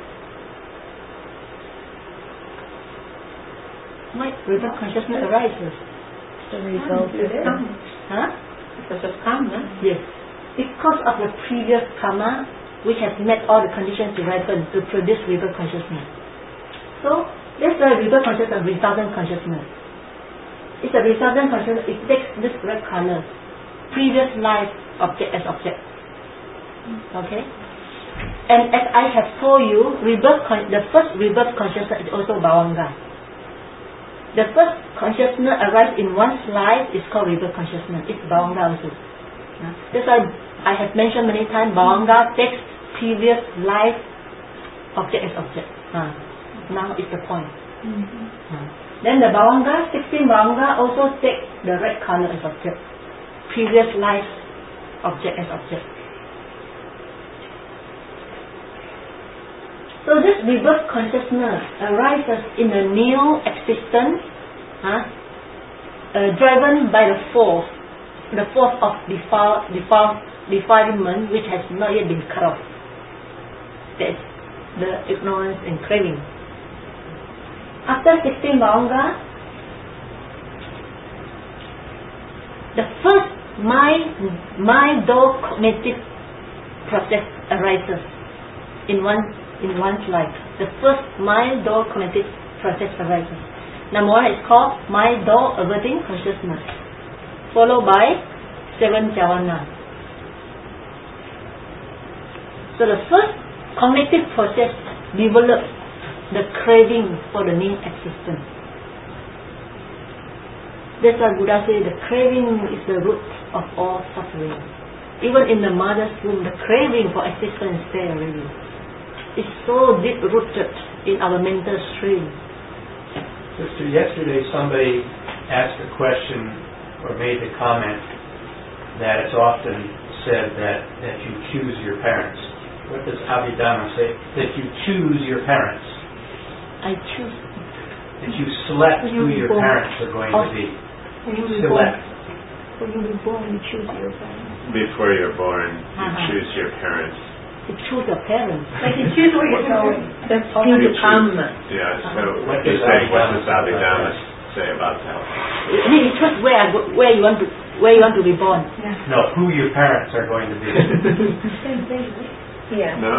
Why rebirth consciousness arises? The result is karma. Huh? Because of karma. Yes. Because of the previous karma, which has met all the conditions to ripen to produce rebirth consciousness. So, that's why rebirth consciousness is resultant consciousness. It's a resultant consciousness. It takes this red color, previous life object as object. Okay? And as I have told you, the first rebirth consciousness is also bhavanga. The first consciousness arises in one's life is called rebirth consciousness. It's bhavanga also. That's why I have mentioned many times, bhavanga takes previous life object as object. Now is the point. Then the bhavanga, 16 bhavanga also take the red color as object. Previous life object as object. So this rebirth consciousness arises in a new existence, driven by the force of defilement which has not yet been cut off. That's the ignorance and craving. After 16 bhavanga, the first mind-door cognitive process arises in one's life. The first mind-door cognitive process arises. Number one is called mind-door averting consciousness, followed by 7 jhana. So the first cognitive process develops the craving for the new existence. That's why Buddha says the craving is the root of all suffering. Even in the mother's womb, the craving for existence is there already. It's so deep-rooted in our mental stream. Sister, yesterday somebody asked a question or made the comment that it's often said that you choose your parents. What does Abhidhamma say? That you choose your parents. I choose. That you select who your parents are going to be. Select. When you were born, you choose your parents. Before you're born, you choose your parents. You choose your parents. Like you choose where you're going. That's due to karma. Yeah, so what does Abhidhamma say about that? I mean, you choose where you want to be born. Yeah. No, who your parents are going to be. Same thing, right? Yeah. No.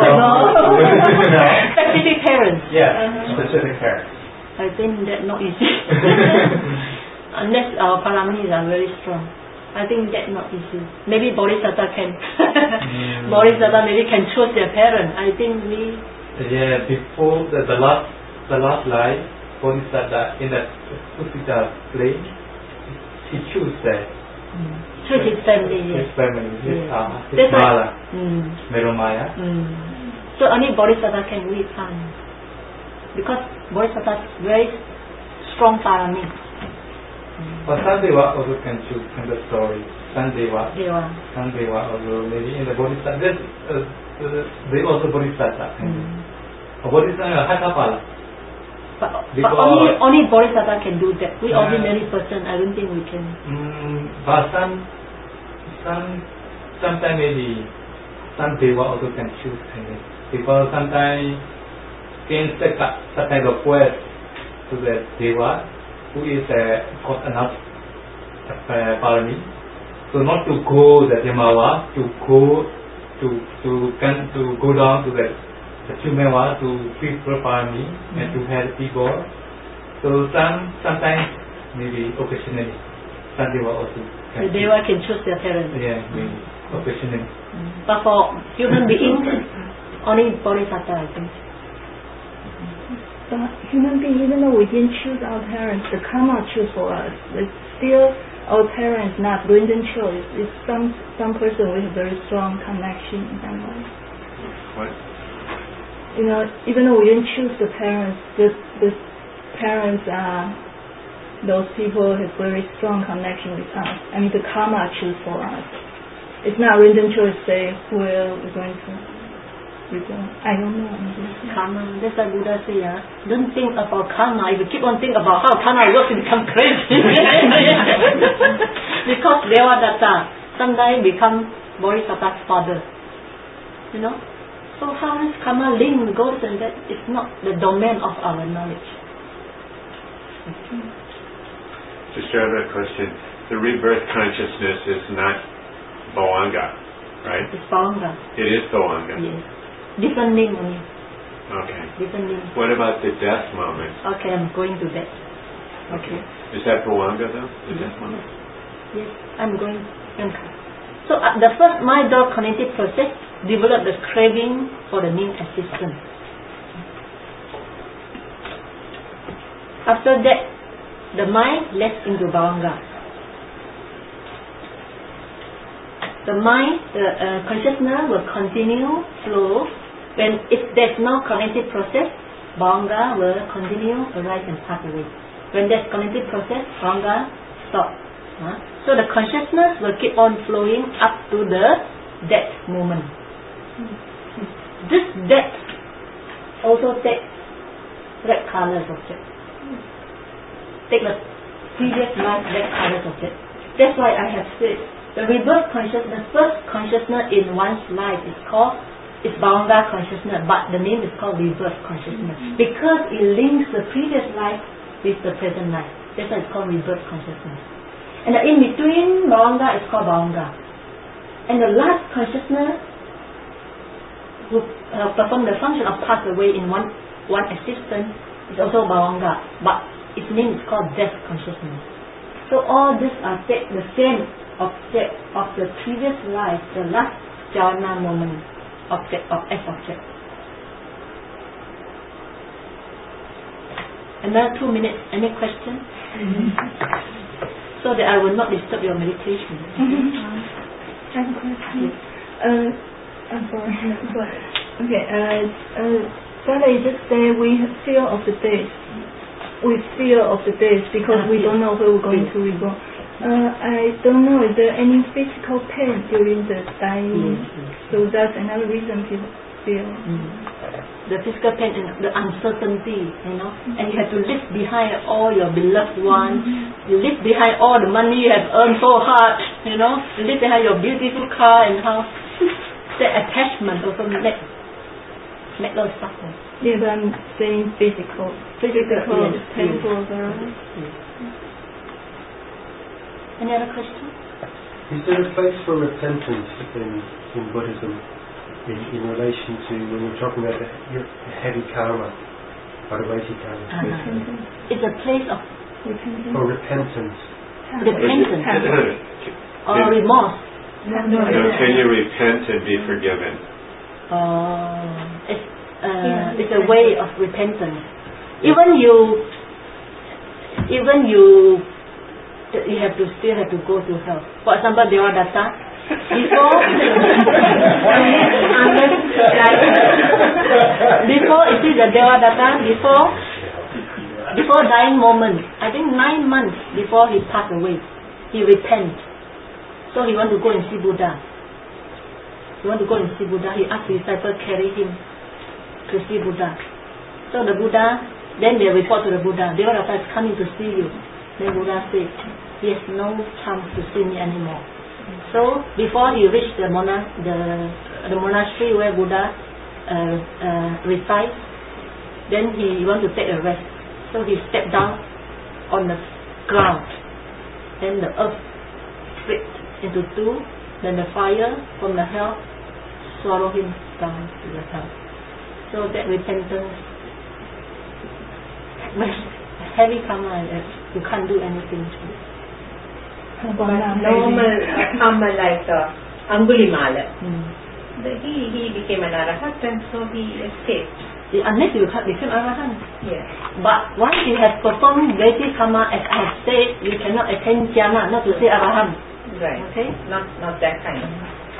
Specific parents. Yeah, specific parents. I think that's not easy. Unless our paramanis are very strong. I think that's not easy. Maybe Bodhisattva can. Bodhisattva maybe can choose their parents. I think we... Yeah, before the last life, Bodhisattva in the Usita plane, he choose that. Choose his family, yes. His family, his That's mother, right. Meromaya. So only Bodhisattva can read because Bodhisattva is very strong parami. But Sandeva also can choose in the story. Sandeva also maybe in the Bodhisattva. They also Bodhisattva. Bodhisattva Hatapala. But only Bodhisattva can do that. We ordinary person, I don't think we can. But sometimes maybe some Deva also can choose, because sometimes can set kind of quest to the Deva who is got enough parami. So So not to go the Yamawa, to go down to the Chumewa to purify me and to help people. So sometimes maybe occasionally, some Deva also. The Deva can choose their parents. Yeah, maybe occasionally. But for human beings, only Bodhisattva, I think. But human beings, even though we didn't choose our parents, the karma choose for us. It's still our parents, not random choice. It's some person with a very strong connection in that way. What? You know, even though we didn't choose the parents, the parents are those people have very strong connection with us. I mean, the karma choose for us. It's not random choice. Say where we're going to. I don't know. Karma. That's why Buddha say, don't think about karma. If you keep on thinking about how karma works, you become crazy. Because Devadatta sometimes become Bodhisattva's father. You know? So how is karma linked, goes and that? It's not the domain of our knowledge. Just another question. The rebirth consciousness is not Bhavanga, right? It's Bhavanga. It is Bhavanga. Yes. Different name only. Okay. Different name. What about the death moment? Okay, I'm going to that. Okay. Is that Bhavanga though? The death moment? Yes, I'm going. So the first mind-dog cognitive process developed the craving for the new existence. After that, the mind lets into Bhavanga. The mind, the consciousness will continue flow. When if there's no cognitive process, Bhavanga will continue arise and pass away. When there's cognitive process, Bhavanga stops. So the consciousness will keep on flowing up to the death moment. This death also takes red colors object. Take the previous life red colors object. That's why I have said the rebirth consciousness, first consciousness in one's life is called Bhavanga consciousness, but the name is called rebirth consciousness because it links the previous life with the present life. That's why it's called rebirth consciousness. And the in between Bhavanga is called Bhavanga. And the last consciousness who perform the function of pass away in one existence is also Bhavanga, but its name is called death consciousness. So all these are the same object of the previous life, the last jhana moment object of S object. Another 2 minutes. Any question? So that I will not disturb your meditation. I have a question. I'm sorry. Okay. Father, you just say we have fear of the days. We fear of the days because we don't know where we're going to reborn. I don't know, is there any physical pain during the dying? So that's another reason people feel. The physical pain and the uncertainty, you know, and you have to leave behind all your beloved ones. You leave behind all the money you have earned so hard, you know. You leave behind your beautiful car and house. That attachment also make us suffer. Yeah, but I'm saying physical. Physical, yes, painful. Any other question? Is there a place for repentance in Buddhism in relation to when we're talking about the heavy karma, Parivaitikana? It's a place of repentance. For repentance. Repentance. Or remorse. No, can you repent and be forgiven? It's a way of repentance. Even you still have to go to hell. For example, Devadatta, before you see the Devadatta, before dying moment, I think 9 months before he passed away, he repent. So he want to go and see Buddha. He asked the disciple carry him to see Buddha. So the Buddha, then they report to the Buddha, Devadatta is coming to see you. Then Buddha said, he has no chance to see me anymore. So before he reached the monastery where Buddha resides, then he want to take a rest. So he stepped down on the ground. Then the earth split into two, then the fire from the hell swallow him down to the hell. So that repentance, heavy karma, you can't do anything to it. Normal karma like Angulimala. He became an Arahat and so he escaped. Unless you become Arahant. Yes. But once you have performed basic karma, as I have said, you cannot attain jhana, not to say Arahant. Right. Okay? Not that kind of.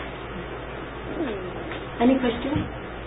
Any questions?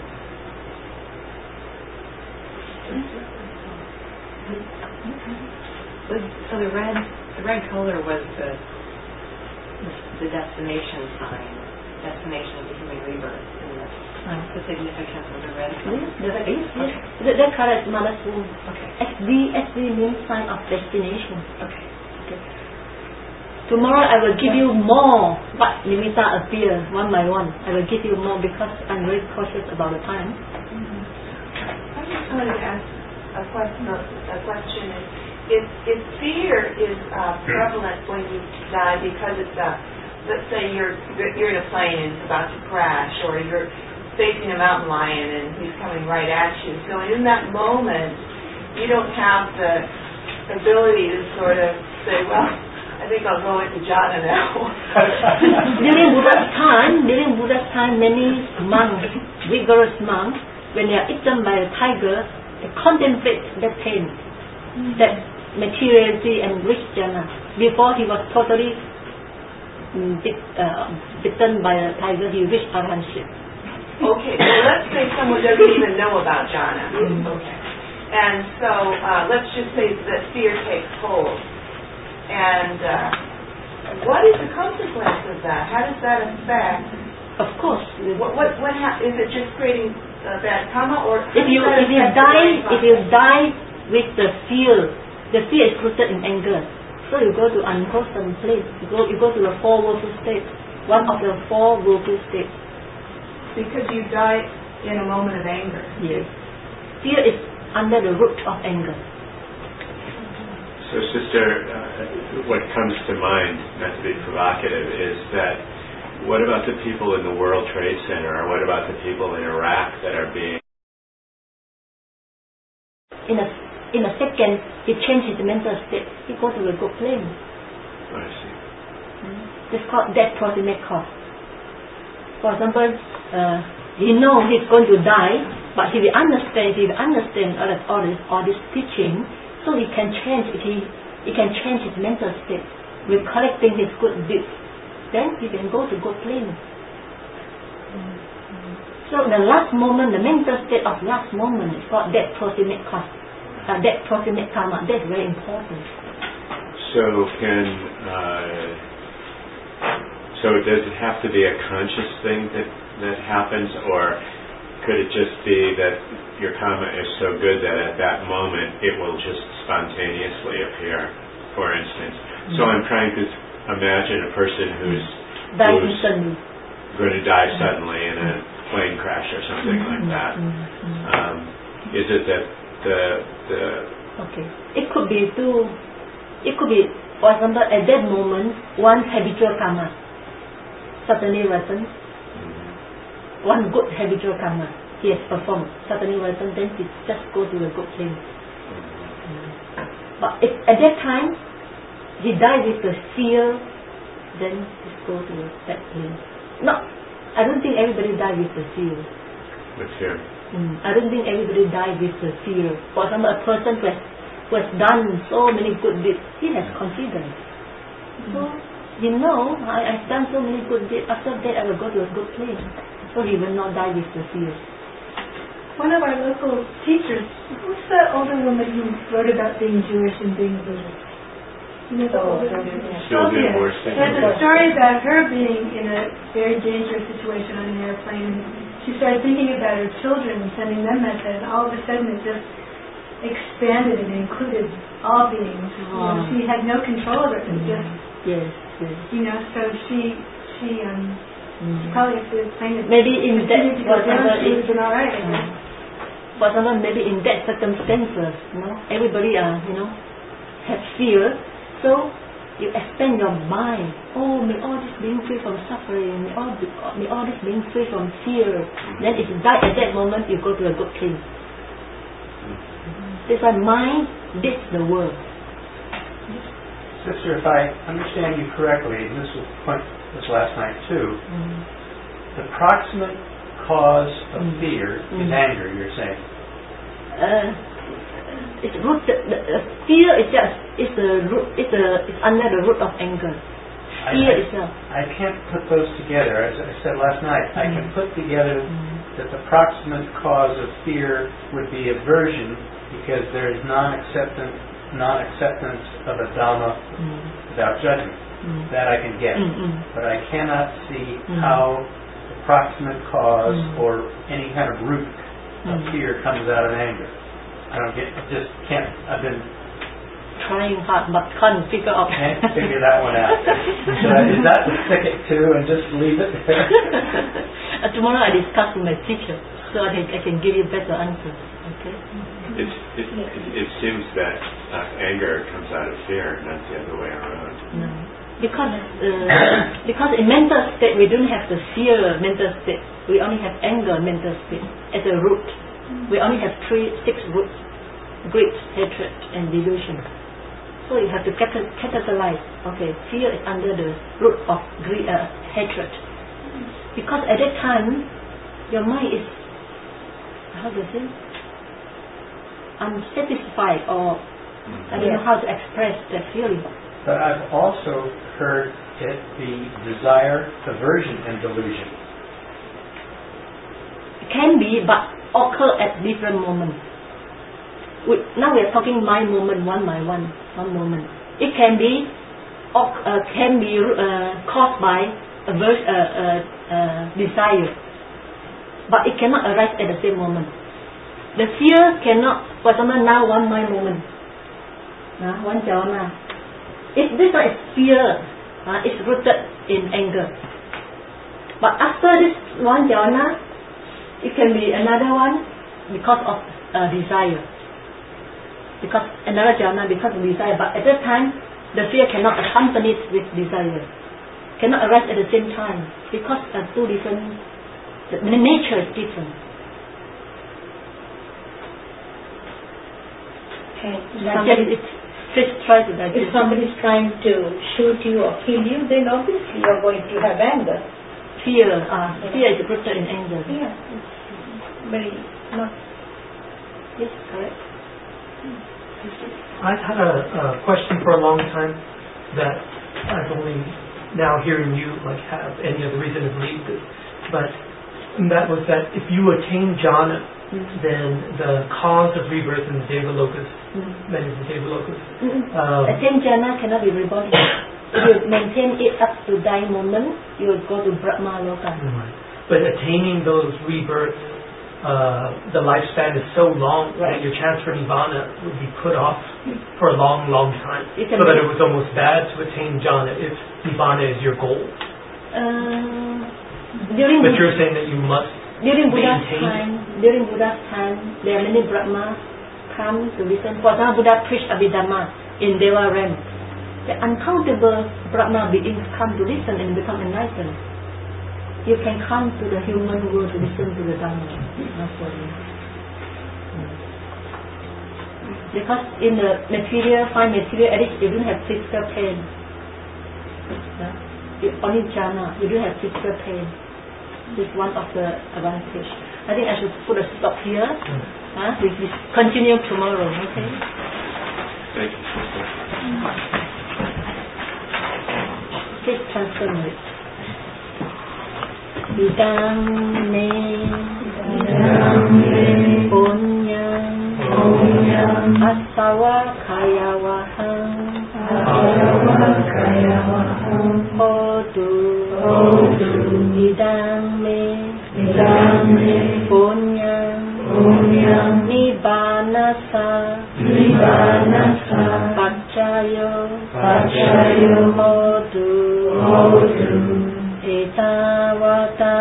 So the red color was the destination sign, destination of the human rebirth, and the significance of the red color. Yes. That color is mother's womb. Okay. SD means sign of destination. Okay. Tomorrow I will give you more what nimitta appear one by one. I will give you more because I'm very cautious about the time. I just wanted to ask a question. If fear is prevalent when you die because it's let's say you're in a plane and it's about to crash, or you're facing a mountain lion and he's coming right at you. So in that moment, you don't have the ability to sort of say, well, I think I'll go into jhana now. During Buddha's time, many monks, vigorous monks, when they are eaten by a tiger, they contemplate that pain, that materiality and reach jhana. Before he was totally bitten by a tiger, he reached arahantship. Okay, so let's say someone doesn't even know about jhana. Okay. And so let's just say that fear takes hold. And what is the consequence of that? How does that affect? Of course. What is it just creating bad karma, or if you die with the fear is rooted in anger. So you go to unwholesome place. You go to the four woeful states. One of the four woeful states. Because you die in a moment of anger. Yes. Fear is under the root of anger. So, Sister, what comes to mind, not to be provocative, is that what about the people in the World Trade Center, or what about the people in Iraq that are being... In a second, he changed his mental state. He goes to a good plane. I see. It's called death proximate cause. For example, he knows he's going to die, but he will understand all this teaching. So he can change his mental state with collecting his good deeds. Then he can go to good plane. So the last moment, the mental state of last moment is called that proximate cause, that proximate karma. That's very important. So does it have to be a conscious thing that happens, or could it just be that your karma is so good that at that moment it will just spontaneously appear, for instance? So I'm trying to imagine a person who's going to die suddenly in a plane crash or something like that. Is it that Okay. It could be, for example, at that moment, one habitual karma suddenly ripen. One good habitual karma he has performed suddenly ripen, then he just go to the good plane. But if at that time he died with the fear, then he go to that plane. No, I don't think everybody died with the fear. With fear? I don't think everybody died with the fear. For example, a person who has done so many good deeds, he has confidence. So I've done so many good deeds. After that, I will go to a good place. So he will not die with the fear. One of our local teachers, who's the older woman who wrote about being Jewish and being Buddhist? You know, the older woman? Sylvia. There's a story about her being in a very dangerous situation on an airplane. She started thinking about her children and sending them messages, and all of a sudden it just expanded and included all beings. She had no control of it. It just, so she probably has to explain it. Maybe in that, for example, maybe in that circumstances, everybody have fear. So you expand your mind. Oh, may all this being free from suffering, may all this being free from fear. Then if you die at that moment, you go to a good place. This one, mind dictates the world. Sister, if I understand you correctly, and this was the point this last night too, the proximate cause of fear is anger, you're saying? It's rooted. Fear itself is the root. It's under the root of anger. Fear itself. I can't put those together. As I said last night, I can put together that the proximate cause of fear would be aversion because there is non-acceptance of a Dhamma without judgment. That I can get, but I cannot see how the proximate cause or any kind of root of fear comes out of anger. I just can't. I've been trying hard but can't figure out. Can't figure that one out. So is that to stick it to and just leave it there? Tomorrow I discuss with my teacher so I can give you better answer. Okay. It seems that anger comes out of fear, not the other way around. No. Because in mental state we don't have the fear mental state. We only have anger mental state as a root. We only have 6 roots: greed, hatred, and delusion. So you have to capitalize. Okay, fear is under the root of greed, hatred. Because at that time, your mind is, how to say, unsatisfied, or I don't know how to express that feeling. But I've also heard it be desire, aversion, and delusion. It can be, but occur at different moments. Now we are talking mind moment, one by one moment. It can be caused by desire, but it cannot arise at the same moment. The fear cannot, for example, now one mind moment, one jhana. If this one is fear, it's rooted in anger. But after this one jhana, it can be another one because of desire. Because another jhana because of desire. But at that time, the fear cannot accompany it with desire. Cannot arise at the same time. Because two different, the nature is different. If somebody is trying to shoot you or kill you, then obviously you are going to have anger. Fear is rooted in anger. Yeah, very not. Yes, correct. I've had a question for a long time that I've only now hearing you have any other reason to believe this, but that was that if you attain jhana, then the cause of rebirth in the Devalokas, many of the Devalokas. Attain jhana cannot be reborn. If you maintain it up to dying moment, you will go to Brahma Loka. But attaining those rebirths, the lifespan is so long that your chance for Nibbana would be put off for a long, long time. So that it was almost bad to attain jhana if Nibbana is your goal. But you're saying that you must during Buddha's time, there are many Brahmas come to listen. For example, Buddha preached Abhidhamma in Deva realm. The uncountable Brahma beings come to listen and become enlightened. You can come to the human world to listen to the Dhamma. Not for you. Because in the fine material, at least you don't have physical pain. Only jhana, you don't have physical pain. This is one of the advantage. I think I should put a stop here. We continue tomorrow, okay? Thank you. Please transform it. Idang me punyam asawa kayawaham hodu idang me punyam nibbanasa paccayo hodu etawata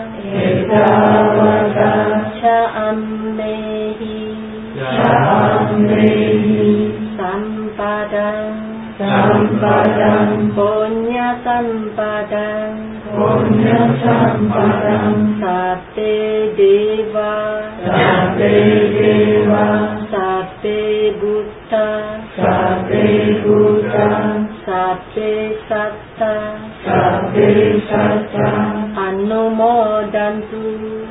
Cha'ammehi Sampadang Punya sampadang Sabe Deva Sabe Buddha Sabe Satta Anumodantu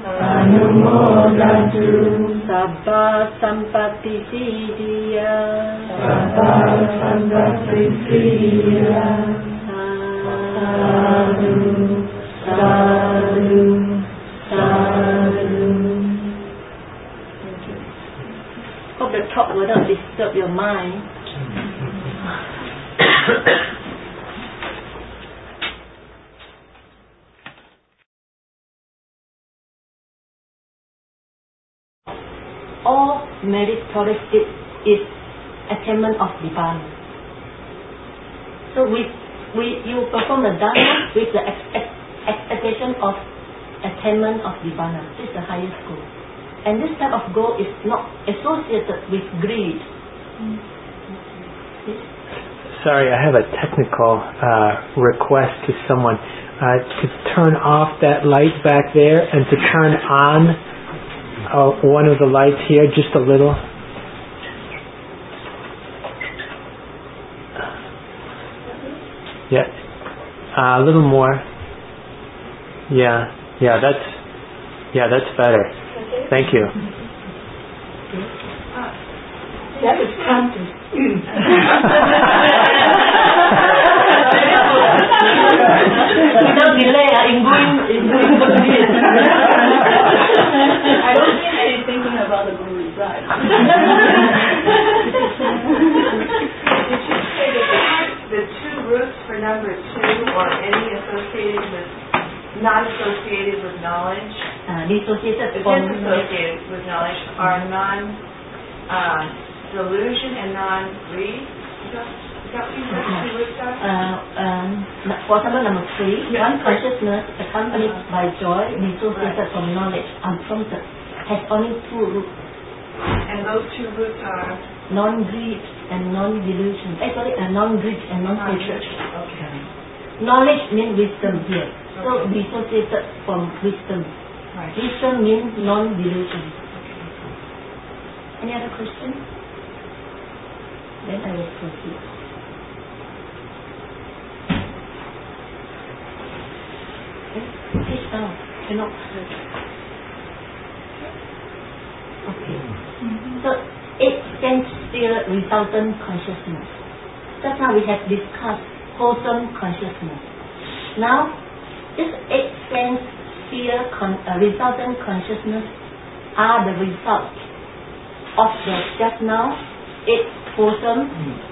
Sabba Sampati Siddhya Sadhu. Hope the talk will not disturb your mind. All meritorious is attainment of Nibbana. So you perform the Dharma with the expectation of attainment of Nibbana. This is the highest goal. And this type of goal is not associated with greed. Sorry, I have a technical request to someone to turn off that light back there and to turn on one of the lights here just a little. Yeah, a little more. Yeah, that's better. Thank you. That is counting. Without delay, in doing good deeds. I don't think she's thinking about the good result. Did you say that the two roots for number 2 or any associated with, not associated with knowledge? Disassociated with knowledge are non-delusion and non-greed? Is that what you said the two roots are? For example, number 3, one consciousness accompanied by joy, dissociated from knowledge, unprompted, has only 2 roots. And those 2 roots are? Non-greed and non-delusion. Actually, non-greed and non-hatred. Okay. Knowledge means wisdom here. So dissociated from wisdom. Right. Wisdom means non-delusion. Any other question? Then I will proceed. Please down. Cannot. Okay. So 8 sense sphere resultant consciousness. Just now we have discussed wholesome consciousness. Now, this 8 sense sphere resultant consciousness are the result of the just now 8 wholesome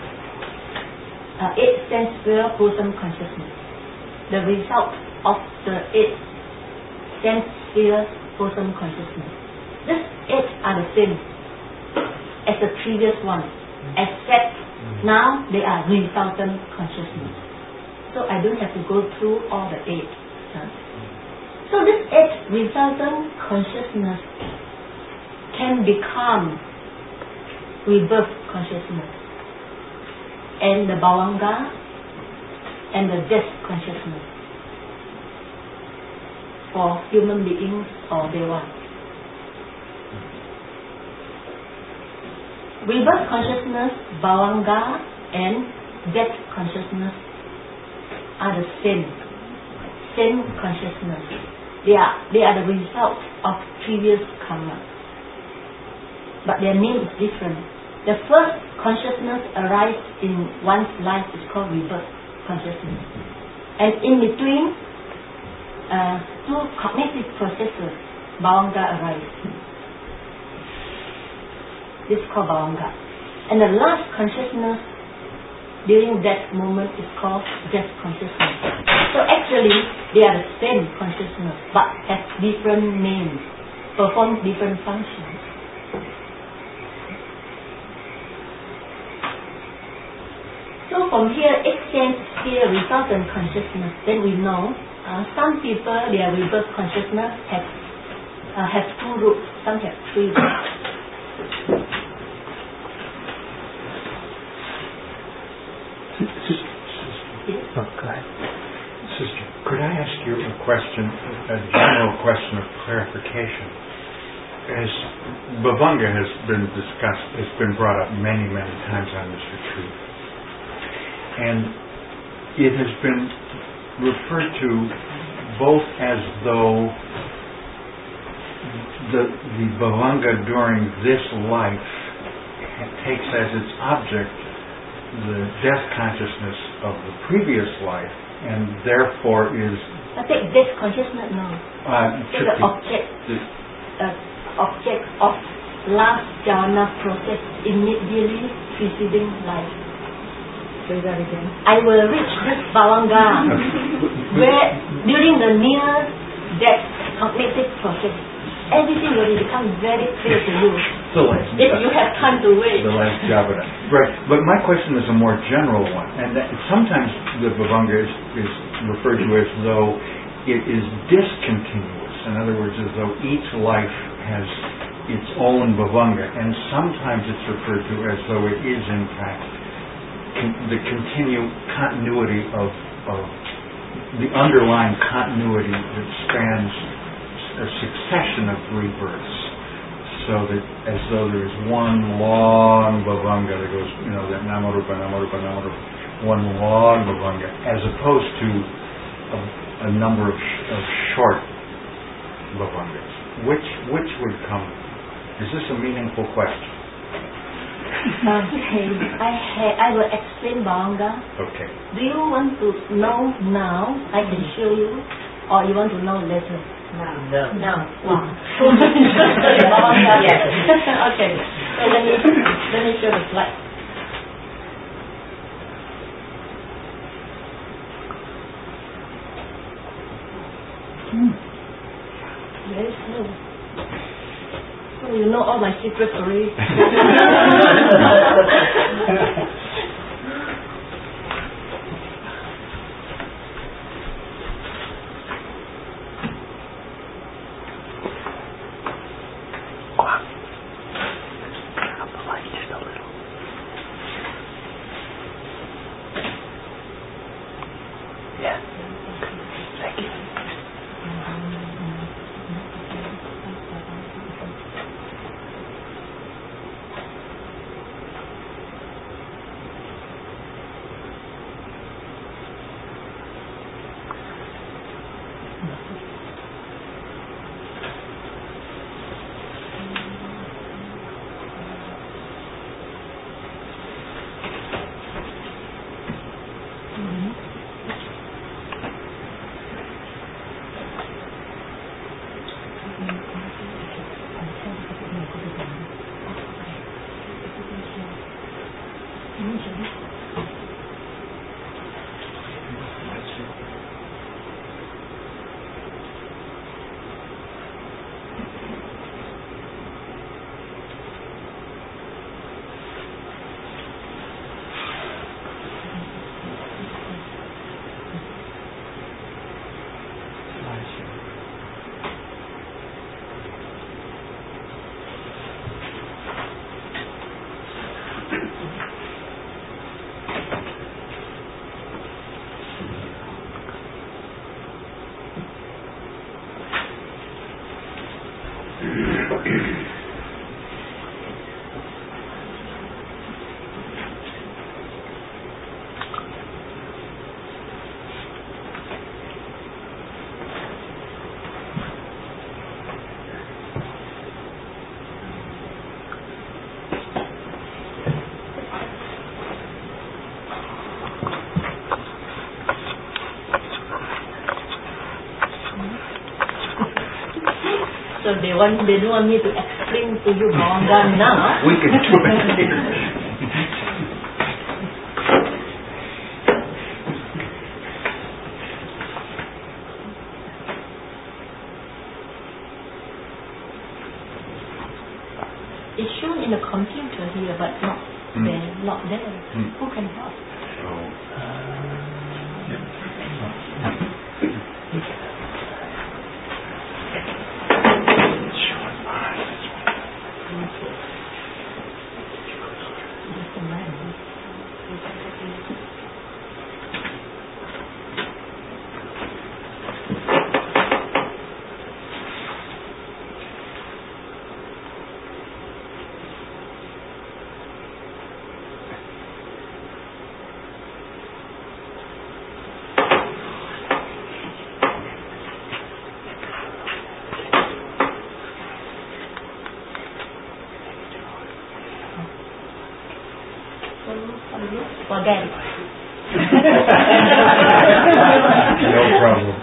8 sense sphere wholesome consciousness. The result of the 8 sense sphere wholesome consciousness. These 8 are the same as the previous one, except now they are resultant consciousness. So I don't have to go through all the 8. So this 8 resultant consciousness can become rebirth consciousness, and the bhavanga and the death consciousness for human beings or devas. Rebirth consciousness, bhavanga and death consciousness are the same consciousness. They are the result of previous karma, but their name is different. The first consciousness arises in one's life is called rebirth consciousness, and in between 2 cognitive processes, bhavanga arises. This is called bhavanga, and the last consciousness during that moment is called death consciousness. So actually, they are the same consciousness, but have different names, perform different functions. So from here, exchange sphere resultant consciousness. Then we know some people, their rebirth consciousness have 2 roots, some have 3 roots. Go ahead. Sister, could I ask you a question, a general question of clarification? As Bhavanga has been discussed, it's been brought up many, many times on this retreat. And it has been referred to both as though the Bhavanga during this life takes as its object the death consciousness of the previous life, and therefore is... I think death consciousness, no. The object of last jhana process immediately preceding life. Say that again. I will reach this Bhavanga where during the near-death cognitive process, everything will become very clear to you. If you have time to wait. The last Javada. Right. But my question is a more general one. And that sometimes the Bhavanga is referred to as though it is discontinuous. In other words, as though each life has its own Bhavanga. And sometimes it's referred to as though it is, in fact, the continuity of the underlying continuity that spans a succession of rebirths, so that as though there is one long Bhavanga that goes, that Namarupa, one long Bhavanga, as opposed to a number of short Bhavangas. Which would come? Is this a meaningful question? Okay, I will explain Bhavanga. Okay. Do you want to know now? I can show you, or you want to know later? No. Yes. Okay. So let me show the slide. Very slow. So you know all my secrets already. So they don't want me to explain to you Bhavanga now. We can do it here. It's shown in the computer here, but not there. Who can help? Forget it. No problem.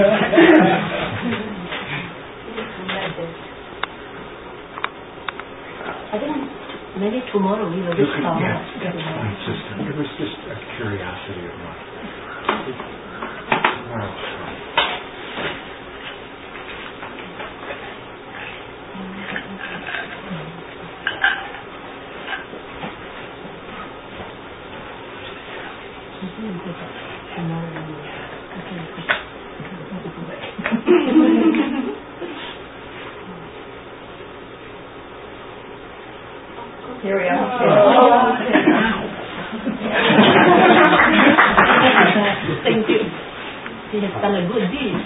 I think maybe tomorrow we will discuss. It was just a curiosity of mine. Here we are. Thank you. He has done a good deed.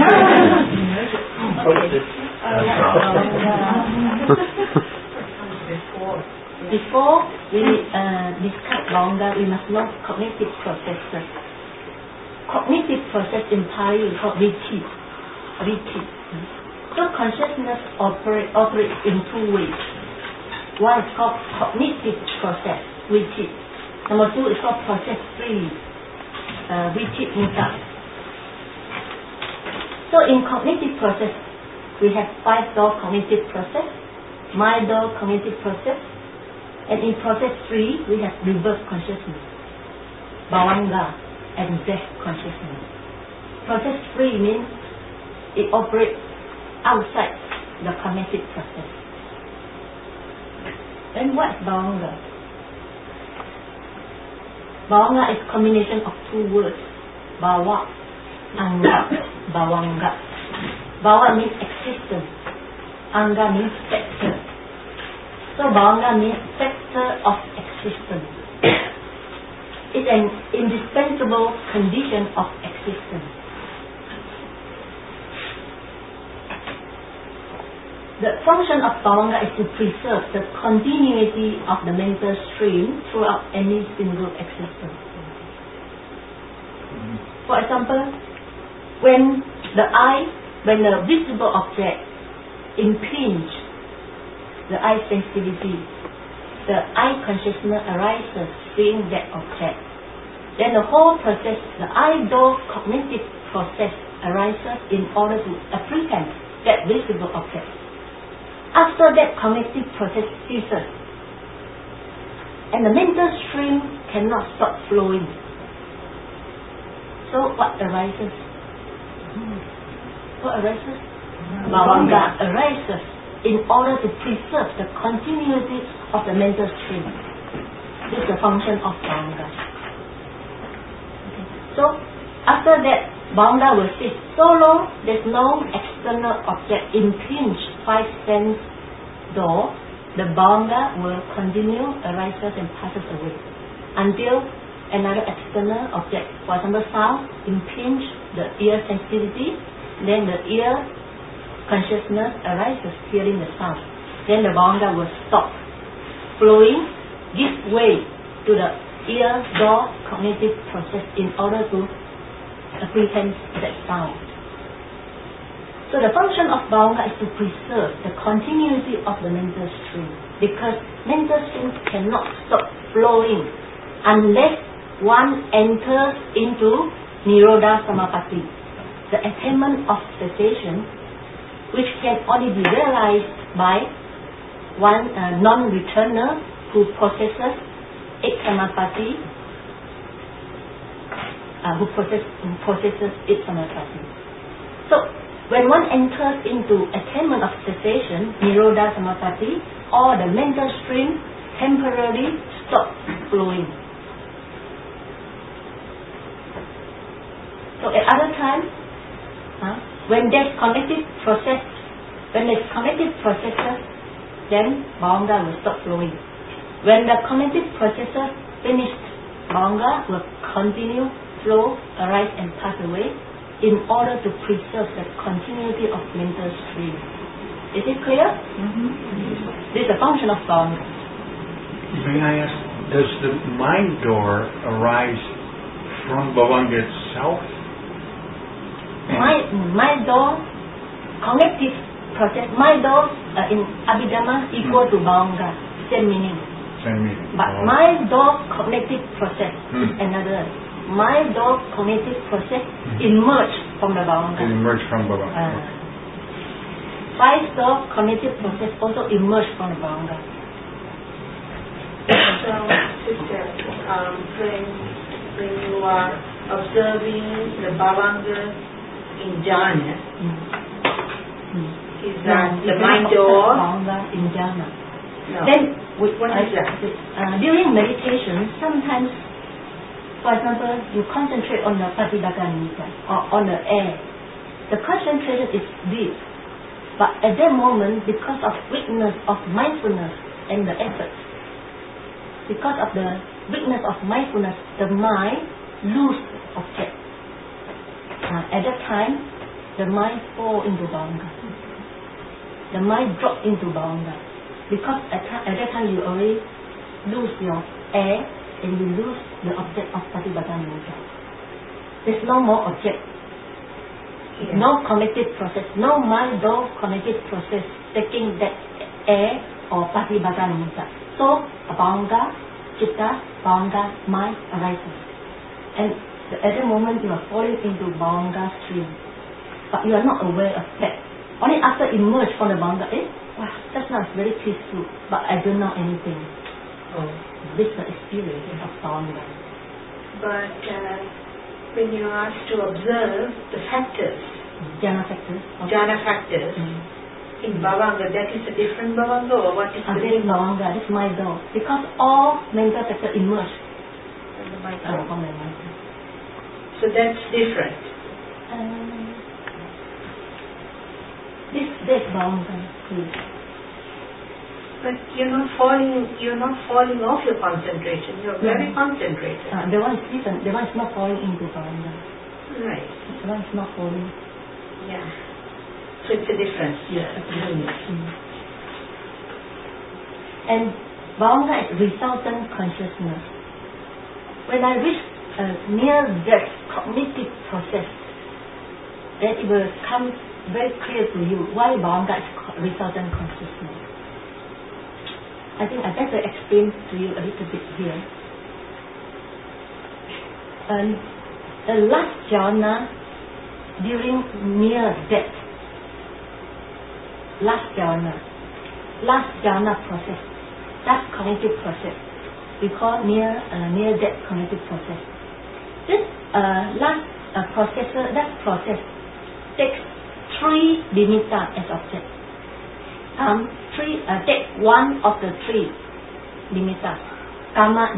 Before we discuss longer, we must know cognitive processes. Cognitive process in Pali we call Vitti. So consciousness operates in two ways. One is called cognitive process, Vitti. Number two is called process 3, Vitti Mutta. So in cognitive process, we have 5-door cognitive process, mind-door cognitive process, and in process 3, we have reverse consciousness, Bhavanga, and death consciousness. Process 3 means it operates outside the cognitive process. And what is Bhavanga? Bhavanga is a combination of two words, Bhava, Anga, Bhavanga. Bhava means existence, Anga means factor. So Bhavanga means factor of existence. It's an indispensable condition of existence. The function of Bhavanga is to preserve the continuity of the mental stream throughout any single existence. For example, when the visible object impinge the eye sensitivity, the eye consciousness arises seeing that object. Then the whole process, the eye-door cognitive process arises in order to apprehend that visible object. After that cognitive process ceases, and the mental stream cannot stop flowing. So what arises? What arises? Bhavanga arises in order to preserve the continuity of the mental stream. This is the function of Bhavanga. So after that, Bhavanga will cease. So long there's no external object impinge 5 sense door, the Bhavanga will continue, arises and passes away until another external object, for example sound, impinge the ear sensitivity, then the ear consciousness arises hearing the sound. Then the Bhavanga will stop flowing, give way to the ear door cognitive process in order to apprehend that sound. So the function of Bhavanga is to preserve the continuity of the mental stream, because mental stream cannot stop flowing unless one enters into Nirodha Samapatti, the attainment of cessation, which can only be realized by one non-returner who possesses Eksamapatti, who possesses Eksamapatti. So when one enters into attainment of cessation, Nirodha Samapatti, or the mental stream temporarily stops flowing. So at other times, when there's cognitive processes, then Bhavanga will stop flowing. When the cognitive processes finished, Bhavanga will continue, flow, arise and pass away, in order to preserve the continuity of mental stream. Is it clear? This is the function of Bhavanga. May I ask, does the mind door arise from Bhavanga itself? Mind door, cognitive process, mind door in Abhidhamma equal to Bhavanga, same meaning. same meaning. But my dog cognitive process is another. My dog cognitive process emerged from the Bhavanga. It emerged from Bhavanga. Five dog cognitive process also emerged from the Bhavanga. So, sister, when you are observing the Bhavanga in jhana, is that the mind or Bhavanga in jhana? No. Then what is that? During meditation, sometimes, for example, you concentrate on the Patidaga Nimitta or on the air. The concentration is deep, but at that moment, because of weakness of mindfulness and the effort, because of the weakness of mindfulness, the mind lose object. At that time, the mind fall into Bhavanga. The mind drop into Bhavanga. Because at that time you already lose your air and you lose the object of Patidaga Nimitta. There's no more object. No cognitive process. No mind-door cognitive process taking that air or Patidaga Nimitta. So, Bhavanga, Chitta, Bhavanga, mind arises. And at the moment you are falling into Bhavanga stream. But you are not aware of that. Only after emerge from the Bhavanga, wow, just now it's very peaceful, but I don't know anything. This is the experience of Bhavanga. But when you are asked to observe the factors, jhana factors, in Bhavanga, that is a different Bhavanga, or what is the different Bhavanga? This is my door. Because all mental factors emerge from the mind. So that's different. This Bhavanga, please. But you're not falling off your concentration. You're very concentrated. The one is different. The one is not falling into Bhavanga. Right. The one is not falling. Yeah. So it's a difference. Yeah. And Bhavanga is resultant consciousness. When I reach near that cognitive process, then it will come very clear to you why Bhavanga is resultant consciousness. I think I better explain to you a little bit here. The last jhana during near death, last jhana process, last cognitive process, we call near death cognitive process. This that process takes three nimitta as object. Take one of the three nimitta. Kama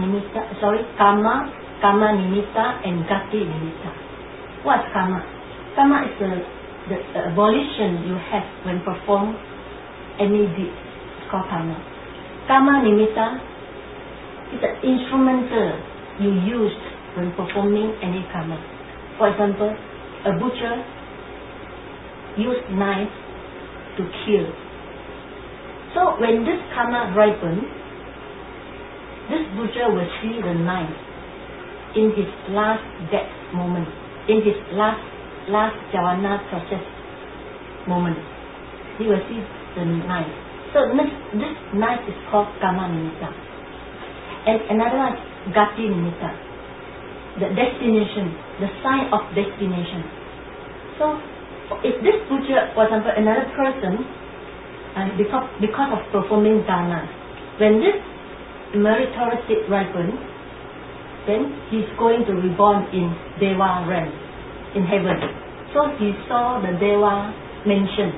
nimitta and gati nimitta. What's kama? Kama is the volition you have when perform any deed. It's called kama. Kama nimitta is an instrumental you used when performing any kama. For example, a butcher used knife to kill. So when this karma ripens, this butcher will see the knife in his last death moment, in his last jhana process moment. He will see the knife. So this knife is called kama nimitta. And another one is gati nimitta, the destination, the sign of destination. So if this butcher, for example, another person, because of performing dana, when this meritorious state ripens, then he's going to reborn in Deva realm, in heaven. So he saw the Deva mansion.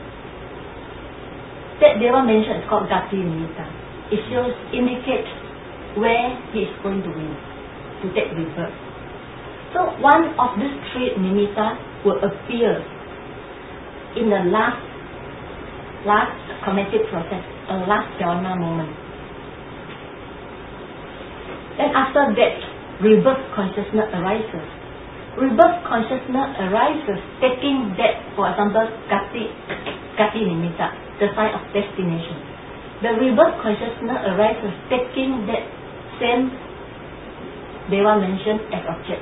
That Deva mansion is called Gati Nimitta. It indicates where he is going to be, to take rebirth. So one of these three nimitta will appear in the last cognitive process, last jhana moment. Then after that, rebirth consciousness arises. Rebirth consciousness arises taking that, for example, gati nimitta, the sign of destination. The rebirth consciousness arises taking that same Deva mentioned as object.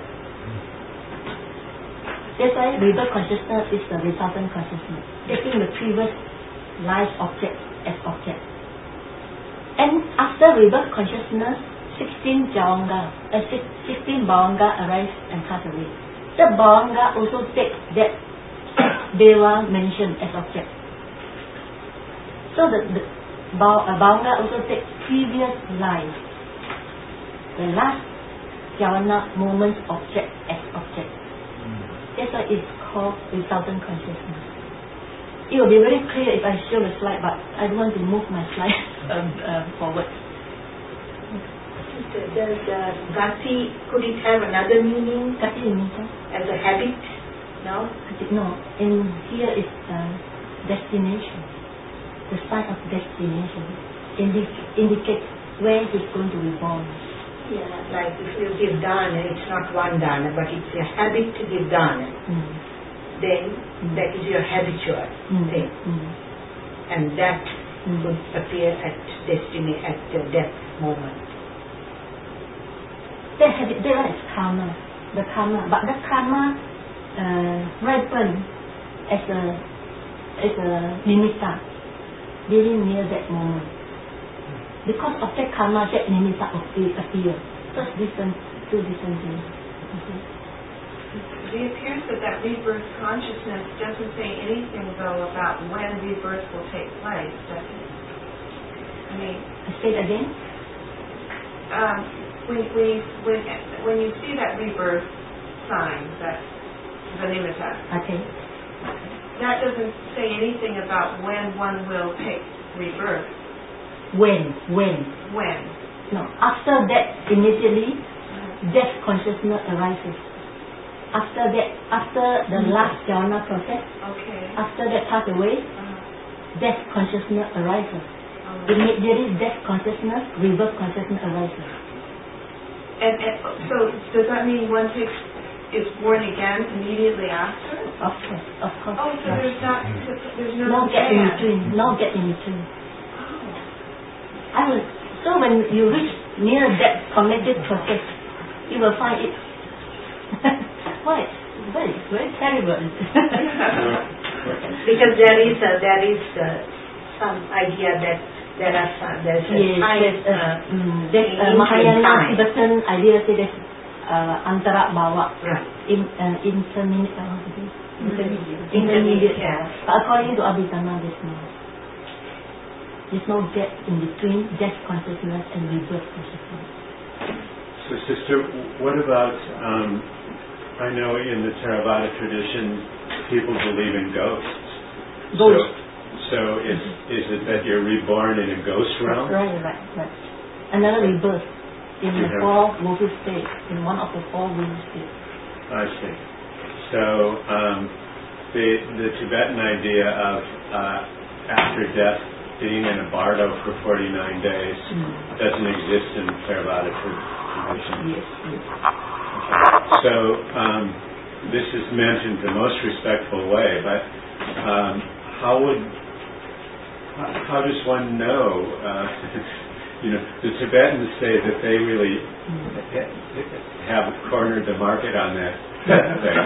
That's why rebirth consciousness is the resultant consciousness, taking the previous life object as object. And after rebirth consciousness, 16 Bhavanga arise and pass away. The Bhavanga also takes that Deva mentioned as object. So the Bhavanga also takes previous life, the last jhana moment object as object. That's why it's called resultant consciousness. It will be very clear if I show the slide, but I don't want to move my slide forward. Does Gati, could it have another meaning? Gati means as a habit? No? No. In here is destination. The sign of destination indicates where he's going to be born. Yeah, like if you give dana, it's not one dana, but it's a habit to give dana. Then that is your habitual thing. And that would appear at destiny, at the death moment. There is karma, the karma, but the karma ripen as a nimitta, very near that moment. Because of that karma, that nimitta appear. So it's two different things. It appears that rebirth consciousness doesn't say anything, though, about when rebirth will take place, does it? I mean, say it again. When you see that rebirth sign, that the nimitta, okay, that doesn't say anything about when one will take rebirth. When? No. After that, immediately, death consciousness arises. After the last jhana process, after that pass away, death consciousness arises. Immediately, death consciousness, rebirth consciousness arises. And so, does that mean one is born again immediately after? Of course. Oh, so there's no gap in between. No gap in between. So when you reach near that cognitive process, you will find it. Why? It's very terrible. Because there is some idea that there's a time. Mahayana Tibetan idea says there's antara bhava, intermediate. But according to Abhidhamma, there's no gap in between death consciousness and rebirth consciousness. So, sister, what about? I know in the Theravada tradition, people believe in ghosts. So is it that you're reborn in a ghost realm? Right. Another rebirth in the four movie states, in one of the four movie states. I see. So the Tibetan idea of after death being in a bardo for 49 days doesn't exist in Theravada tradition. Yes. So this is meant in the most respectful way, but how does one know? The Tibetans say that they really have cornered the market on that thing.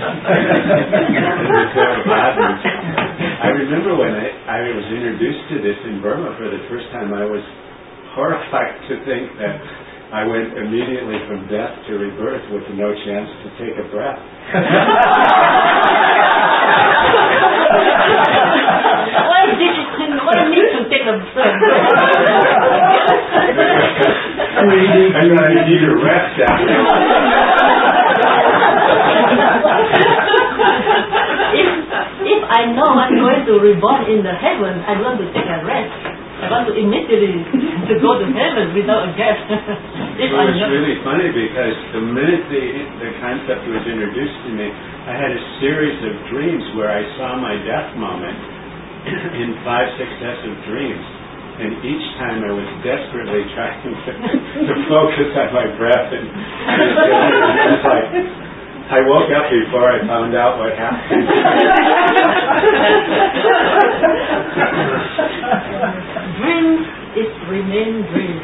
I remember when I was introduced to this in Burma for the first time, I was horrified to think that I went immediately from death to rebirth with no chance to take a breath. Why need to take a breath? I need a rest after. If I know I'm going to reborn in the heaven, I want to take a rest. I want to immediately to go to heaven without a gap. It was really funny because the minute the concept was introduced to me, I had a series of dreams where I saw my death moment in 5 successive dreams. And each time I was desperately trying to focus on my breath. And it was like, I woke up before I found out what happened. Dreams is remain dreams.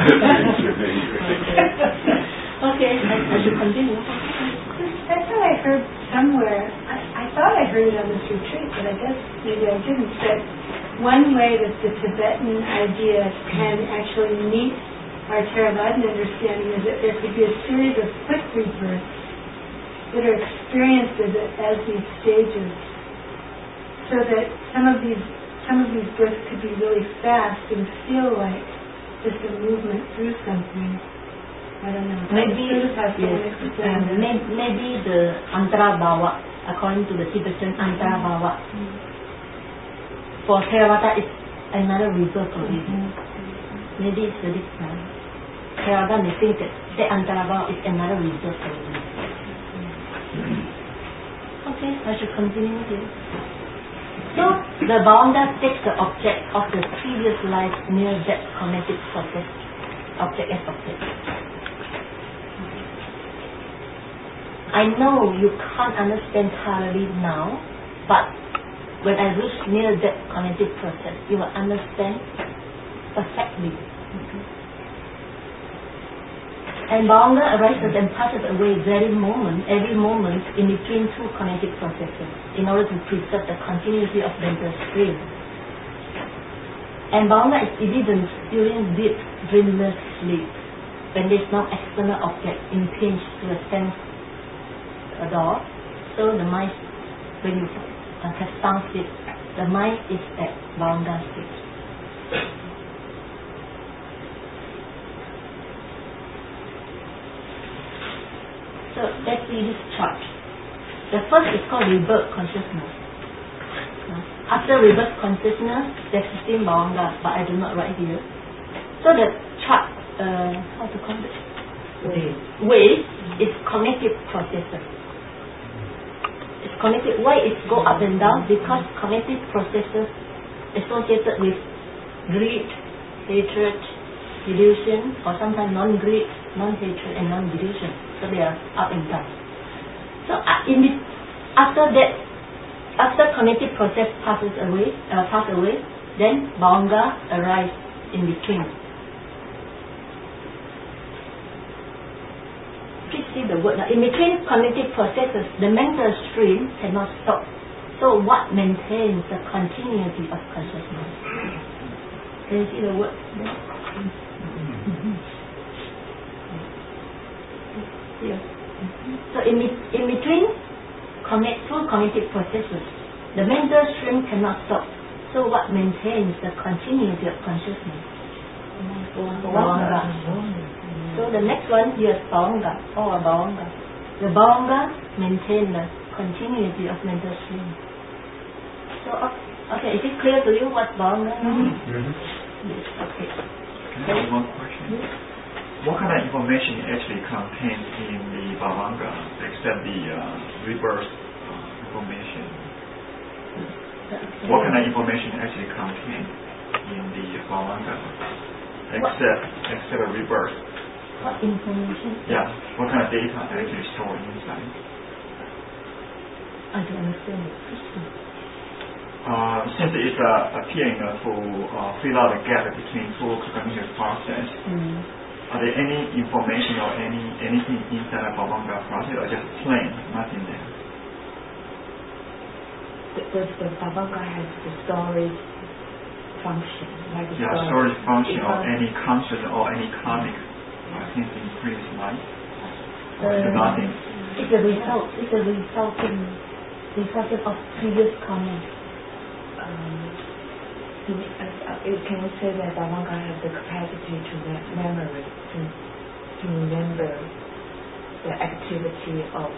Okay, I should continue. I thought I heard somewhere, I thought I heard it on this retreat, but I guess maybe I didn't, that one way that the Tibetan idea can actually meet our Theravadan understanding is that there could be a series of quick rebirths that are experienced as these stages, so that some of these births could be really fast and feel like just a movement through something. I don't know. Maybe maybe the Antarabhava, according to the Tibetan Antarabhava. For Theravada, it's another rebirth already. Maybe it's very different. Theravada may think that the Antarabhava is another rebirth already. Okay, I should continue here. So, the Bhavanga takes the object of the previous life near-death cognitive process, object as object. I know you can't understand thoroughly now, but when I reach near-death cognitive process, you will understand perfectly. And Bhavanga arises and passes away every moment in between two cognitive processes in order to preserve the continuity of mental stream. And Bhavanga is evident during deep dreamless sleep, when there is no external object impinged to a sense door. So the mind, when you have sound sleep, the mind is at Bhavanga state. So let's see this chart. The first is called rebirth consciousness. After rebirth consciousness, there's 16 Bhavanga, but I do not write here. So the chart, how to call it? Wave is cognitive processes. It's cognitive. Why it go up and down? Because cognitive processes associated with greed, hatred, delusion, or sometimes non-greed, non-hatred, and non-delusion. So they are up and down. So after cognitive process passes away, then Bhavanga arrives in between. Please see the word. In between cognitive processes, the mental stream cannot stop. So what maintains the continuity of consciousness? Can you see the word? Here. So in between two cognitive processes, the mental stream cannot stop. So what maintains the continuity of consciousness? Bhavanga. So the next one here is Bhavanga, or Bhavanga. The Bhavanga maintains the continuity of mental stream. So okay, is it clear to you what Bhavanga means? Yes, okay. Can I ask one question? What kind of information actually contained in the Bhavanga except the rebirth information? What kind of information actually contained in the Bhavanga except a rebirth? What information? Yeah, what kind of data actually stored inside? I don't understand it. Since it's appearing to fill out the gap between two cognitive processes, are there any information or anything inside the Bhavanga process, or just plain, nothing there? The Bhavanga has the storage function, like the storage function or any conscious or any karmic things in previous life? Nothing. It's a result. It's a resultant of previous karma. Can you say that Bhavanga has the capacity to memory, to remember the activity of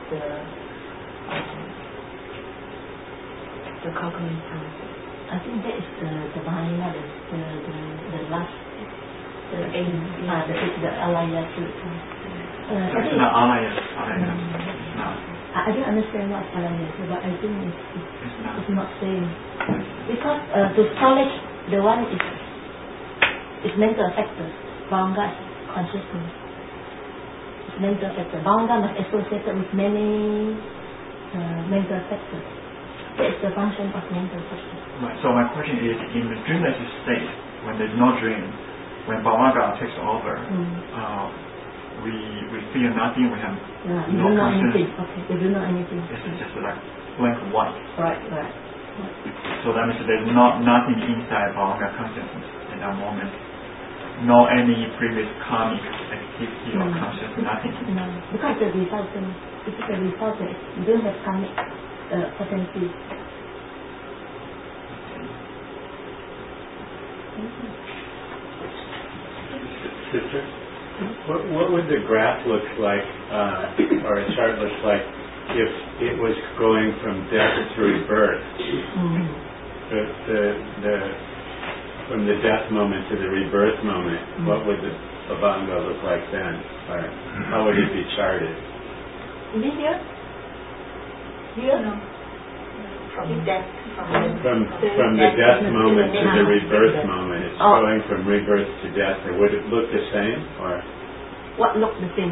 the cognitive process? I think that is the Mahayana, the last, the Alaya Sutta. It's not Alaya. I don't understand what Alaya is, but I think it's not same. Because to storage, the one is mental factors. Bhavanga is consciousness. It's mental factors. Bhavanga must associated with many mental factors. That is the function of mental factors. Right. So my question is, in the dreamless state, when there's no dream, when Bhavanga takes over, we feel nothing. We have no do not consciousness. anything. Okay, we do not anything. It's just like blank white. Right. So that means there's nothing inside Bhavanga consciousness in that moment. No any previous karmic activity or consciousness, nothing. No, because the resultant, it is a resultant. You don't have karmic potency. Sister, what would the graph look like, or a chart look like, if it was going from death to rebirth? From the death moment to the rebirth moment, what would the Bhavanga look like then? Or how would it be charted? Here? No. From death. From the death moment to the rebirth moment, it's going from rebirth to death. Or would it look the same? Or what look the same?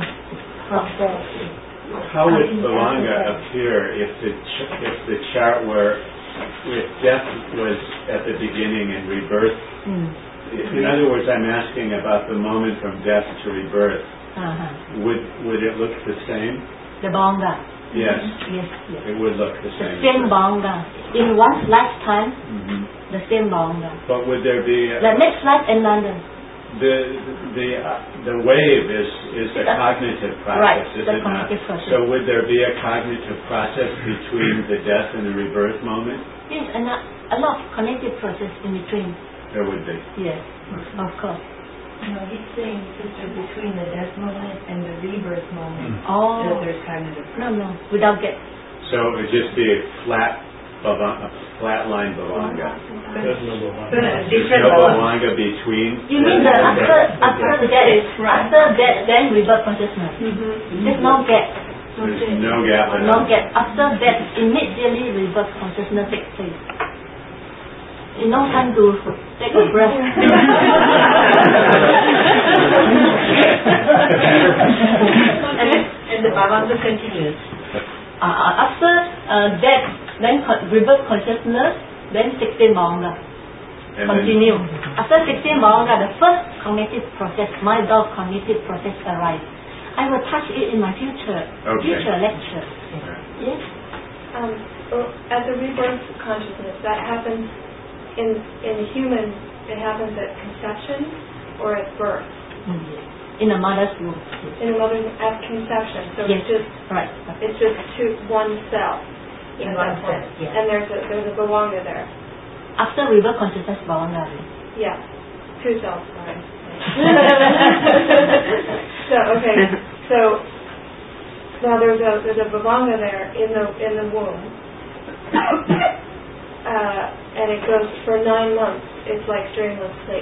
How would Bhavanga appear if the chart were, if death was at the beginning and rebirth? In other words, I'm asking about the moment from death to rebirth. Would it look the same? The Bhavanga. Yes. Yes. It would look the same. The same Bhavanga. In one lifetime, the same Bhavanga. But would there be the next life another? The wave is a cognitive process, is it not? Process. So would there be a cognitive process between the death and the rebirth moment? Yes, and a lot of cognitive process in between. There would be. Yes, of course. No, he's saying, sister, between the death moment and the rebirth moment, there's cognitive process. No, without get. So it would just be a flat line Bhavanga. There's no Bhavanga between. You mean the after that, then rebirth consciousness. There's no gap. There's no gap. No gap. After that, immediately rebirth consciousness takes place. You no time to take a breath. and the Bhavanga continues. After that, then rebirth consciousness, then 16 Bhavanga. Continue. After 16 Bhavanga, the first cognitive process, my dog cognitive process arrives. I will touch it in my future lecture. Yes? As a rebirth consciousness, that happens in human, it happens at conception or at birth? In the mother's womb. In the mother's at conception. So it's just it's just one cell. In one cell. Yes. And there's a Bhavanga there. After rebirth consciousness Bhavanga. Yeah. 2 cells, sorry. So now there's a Bhavanga there in the womb. And it goes for 9 months. It's like dreamless sleep,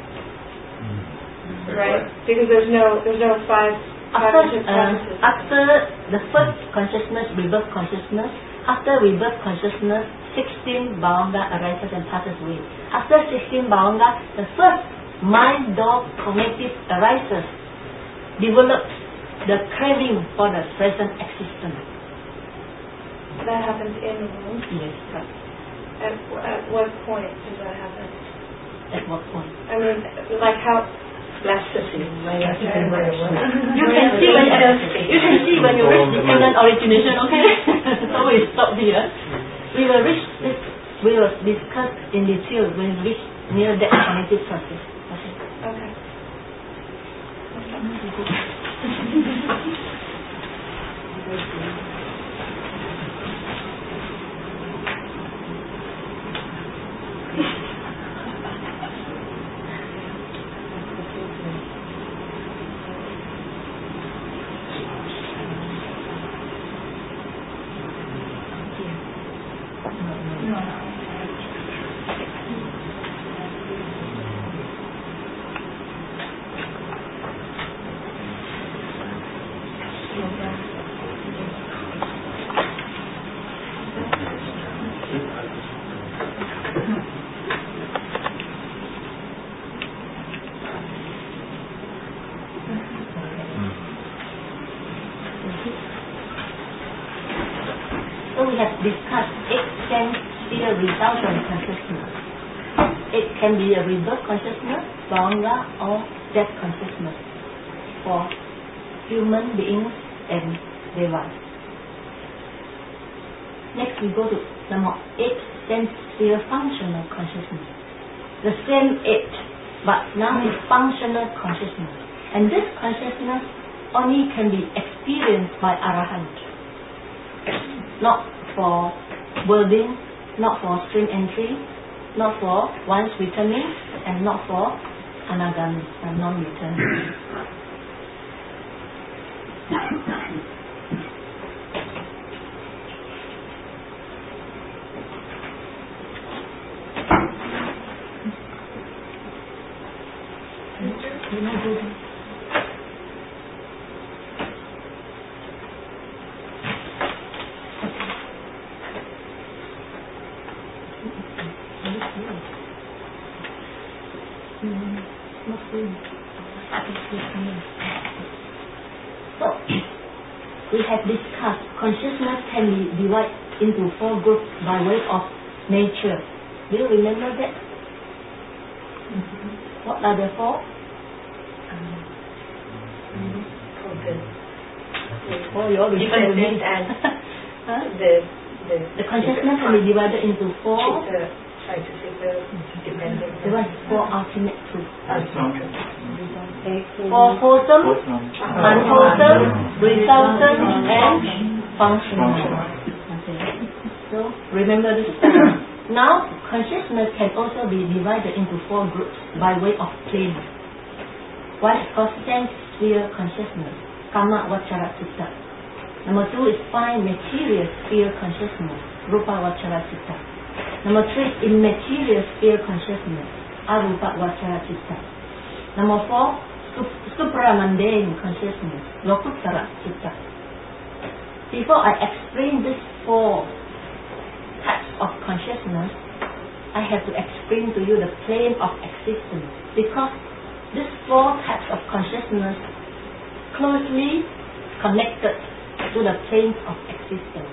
right? Because there's no 5 cognitive processes. After the first consciousness, rebirth consciousness, after rebirth consciousness, 16 Bhavanga arises and passes away. After 16 Bhavanga, the first mind dog cognitive arises, develops the craving for the present existence. That happens in the womb? Yes, right. At what point does that happen? At what point? I mean, like how? Plasticity. You can see when you reach dependent origination. Okay. So we stop here. We will reach this. We will discuss in detail when we reach near that cognitive process. Okay. So we have discussed 8 sense sphere resultant consciousness. It can be a rebirth consciousness, Bhavanga, or death consciousness for human beings and devas. Next we go to number 8 sense sphere functional consciousness. The same it, but now it's functional consciousness. And this consciousness only can be experienced by Arahant. Not for worlding, not for stream entry, not for once returning, and not for anagami, non-returning. So, we have discussed consciousness can be divided into 4 groups by way of nature. Do you remember that? What are the 4? Oh, you all remember me. The consciousness can be divided into 4. There was 4 ultimate truths. 4 wholesome, unwholesome, resultant, and functional. Okay. So remember this. Now consciousness can also be divided into 4 groups by way of plane. One is called sense sphere consciousness, kama vachara citta. Number 2 is fine material sphere consciousness, rupa vachara citta. Number 3 is immaterial sphere consciousness, arupa vachara citta. Number 4, supramundane consciousness, lokuttara citta. Before I explain these 4 types of consciousness, I have to explain to you the plane of existence, because these 4 types of consciousness closely connected to the planes of existence.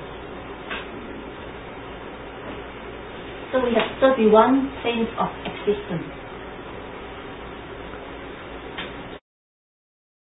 So we have 31 planes of existence.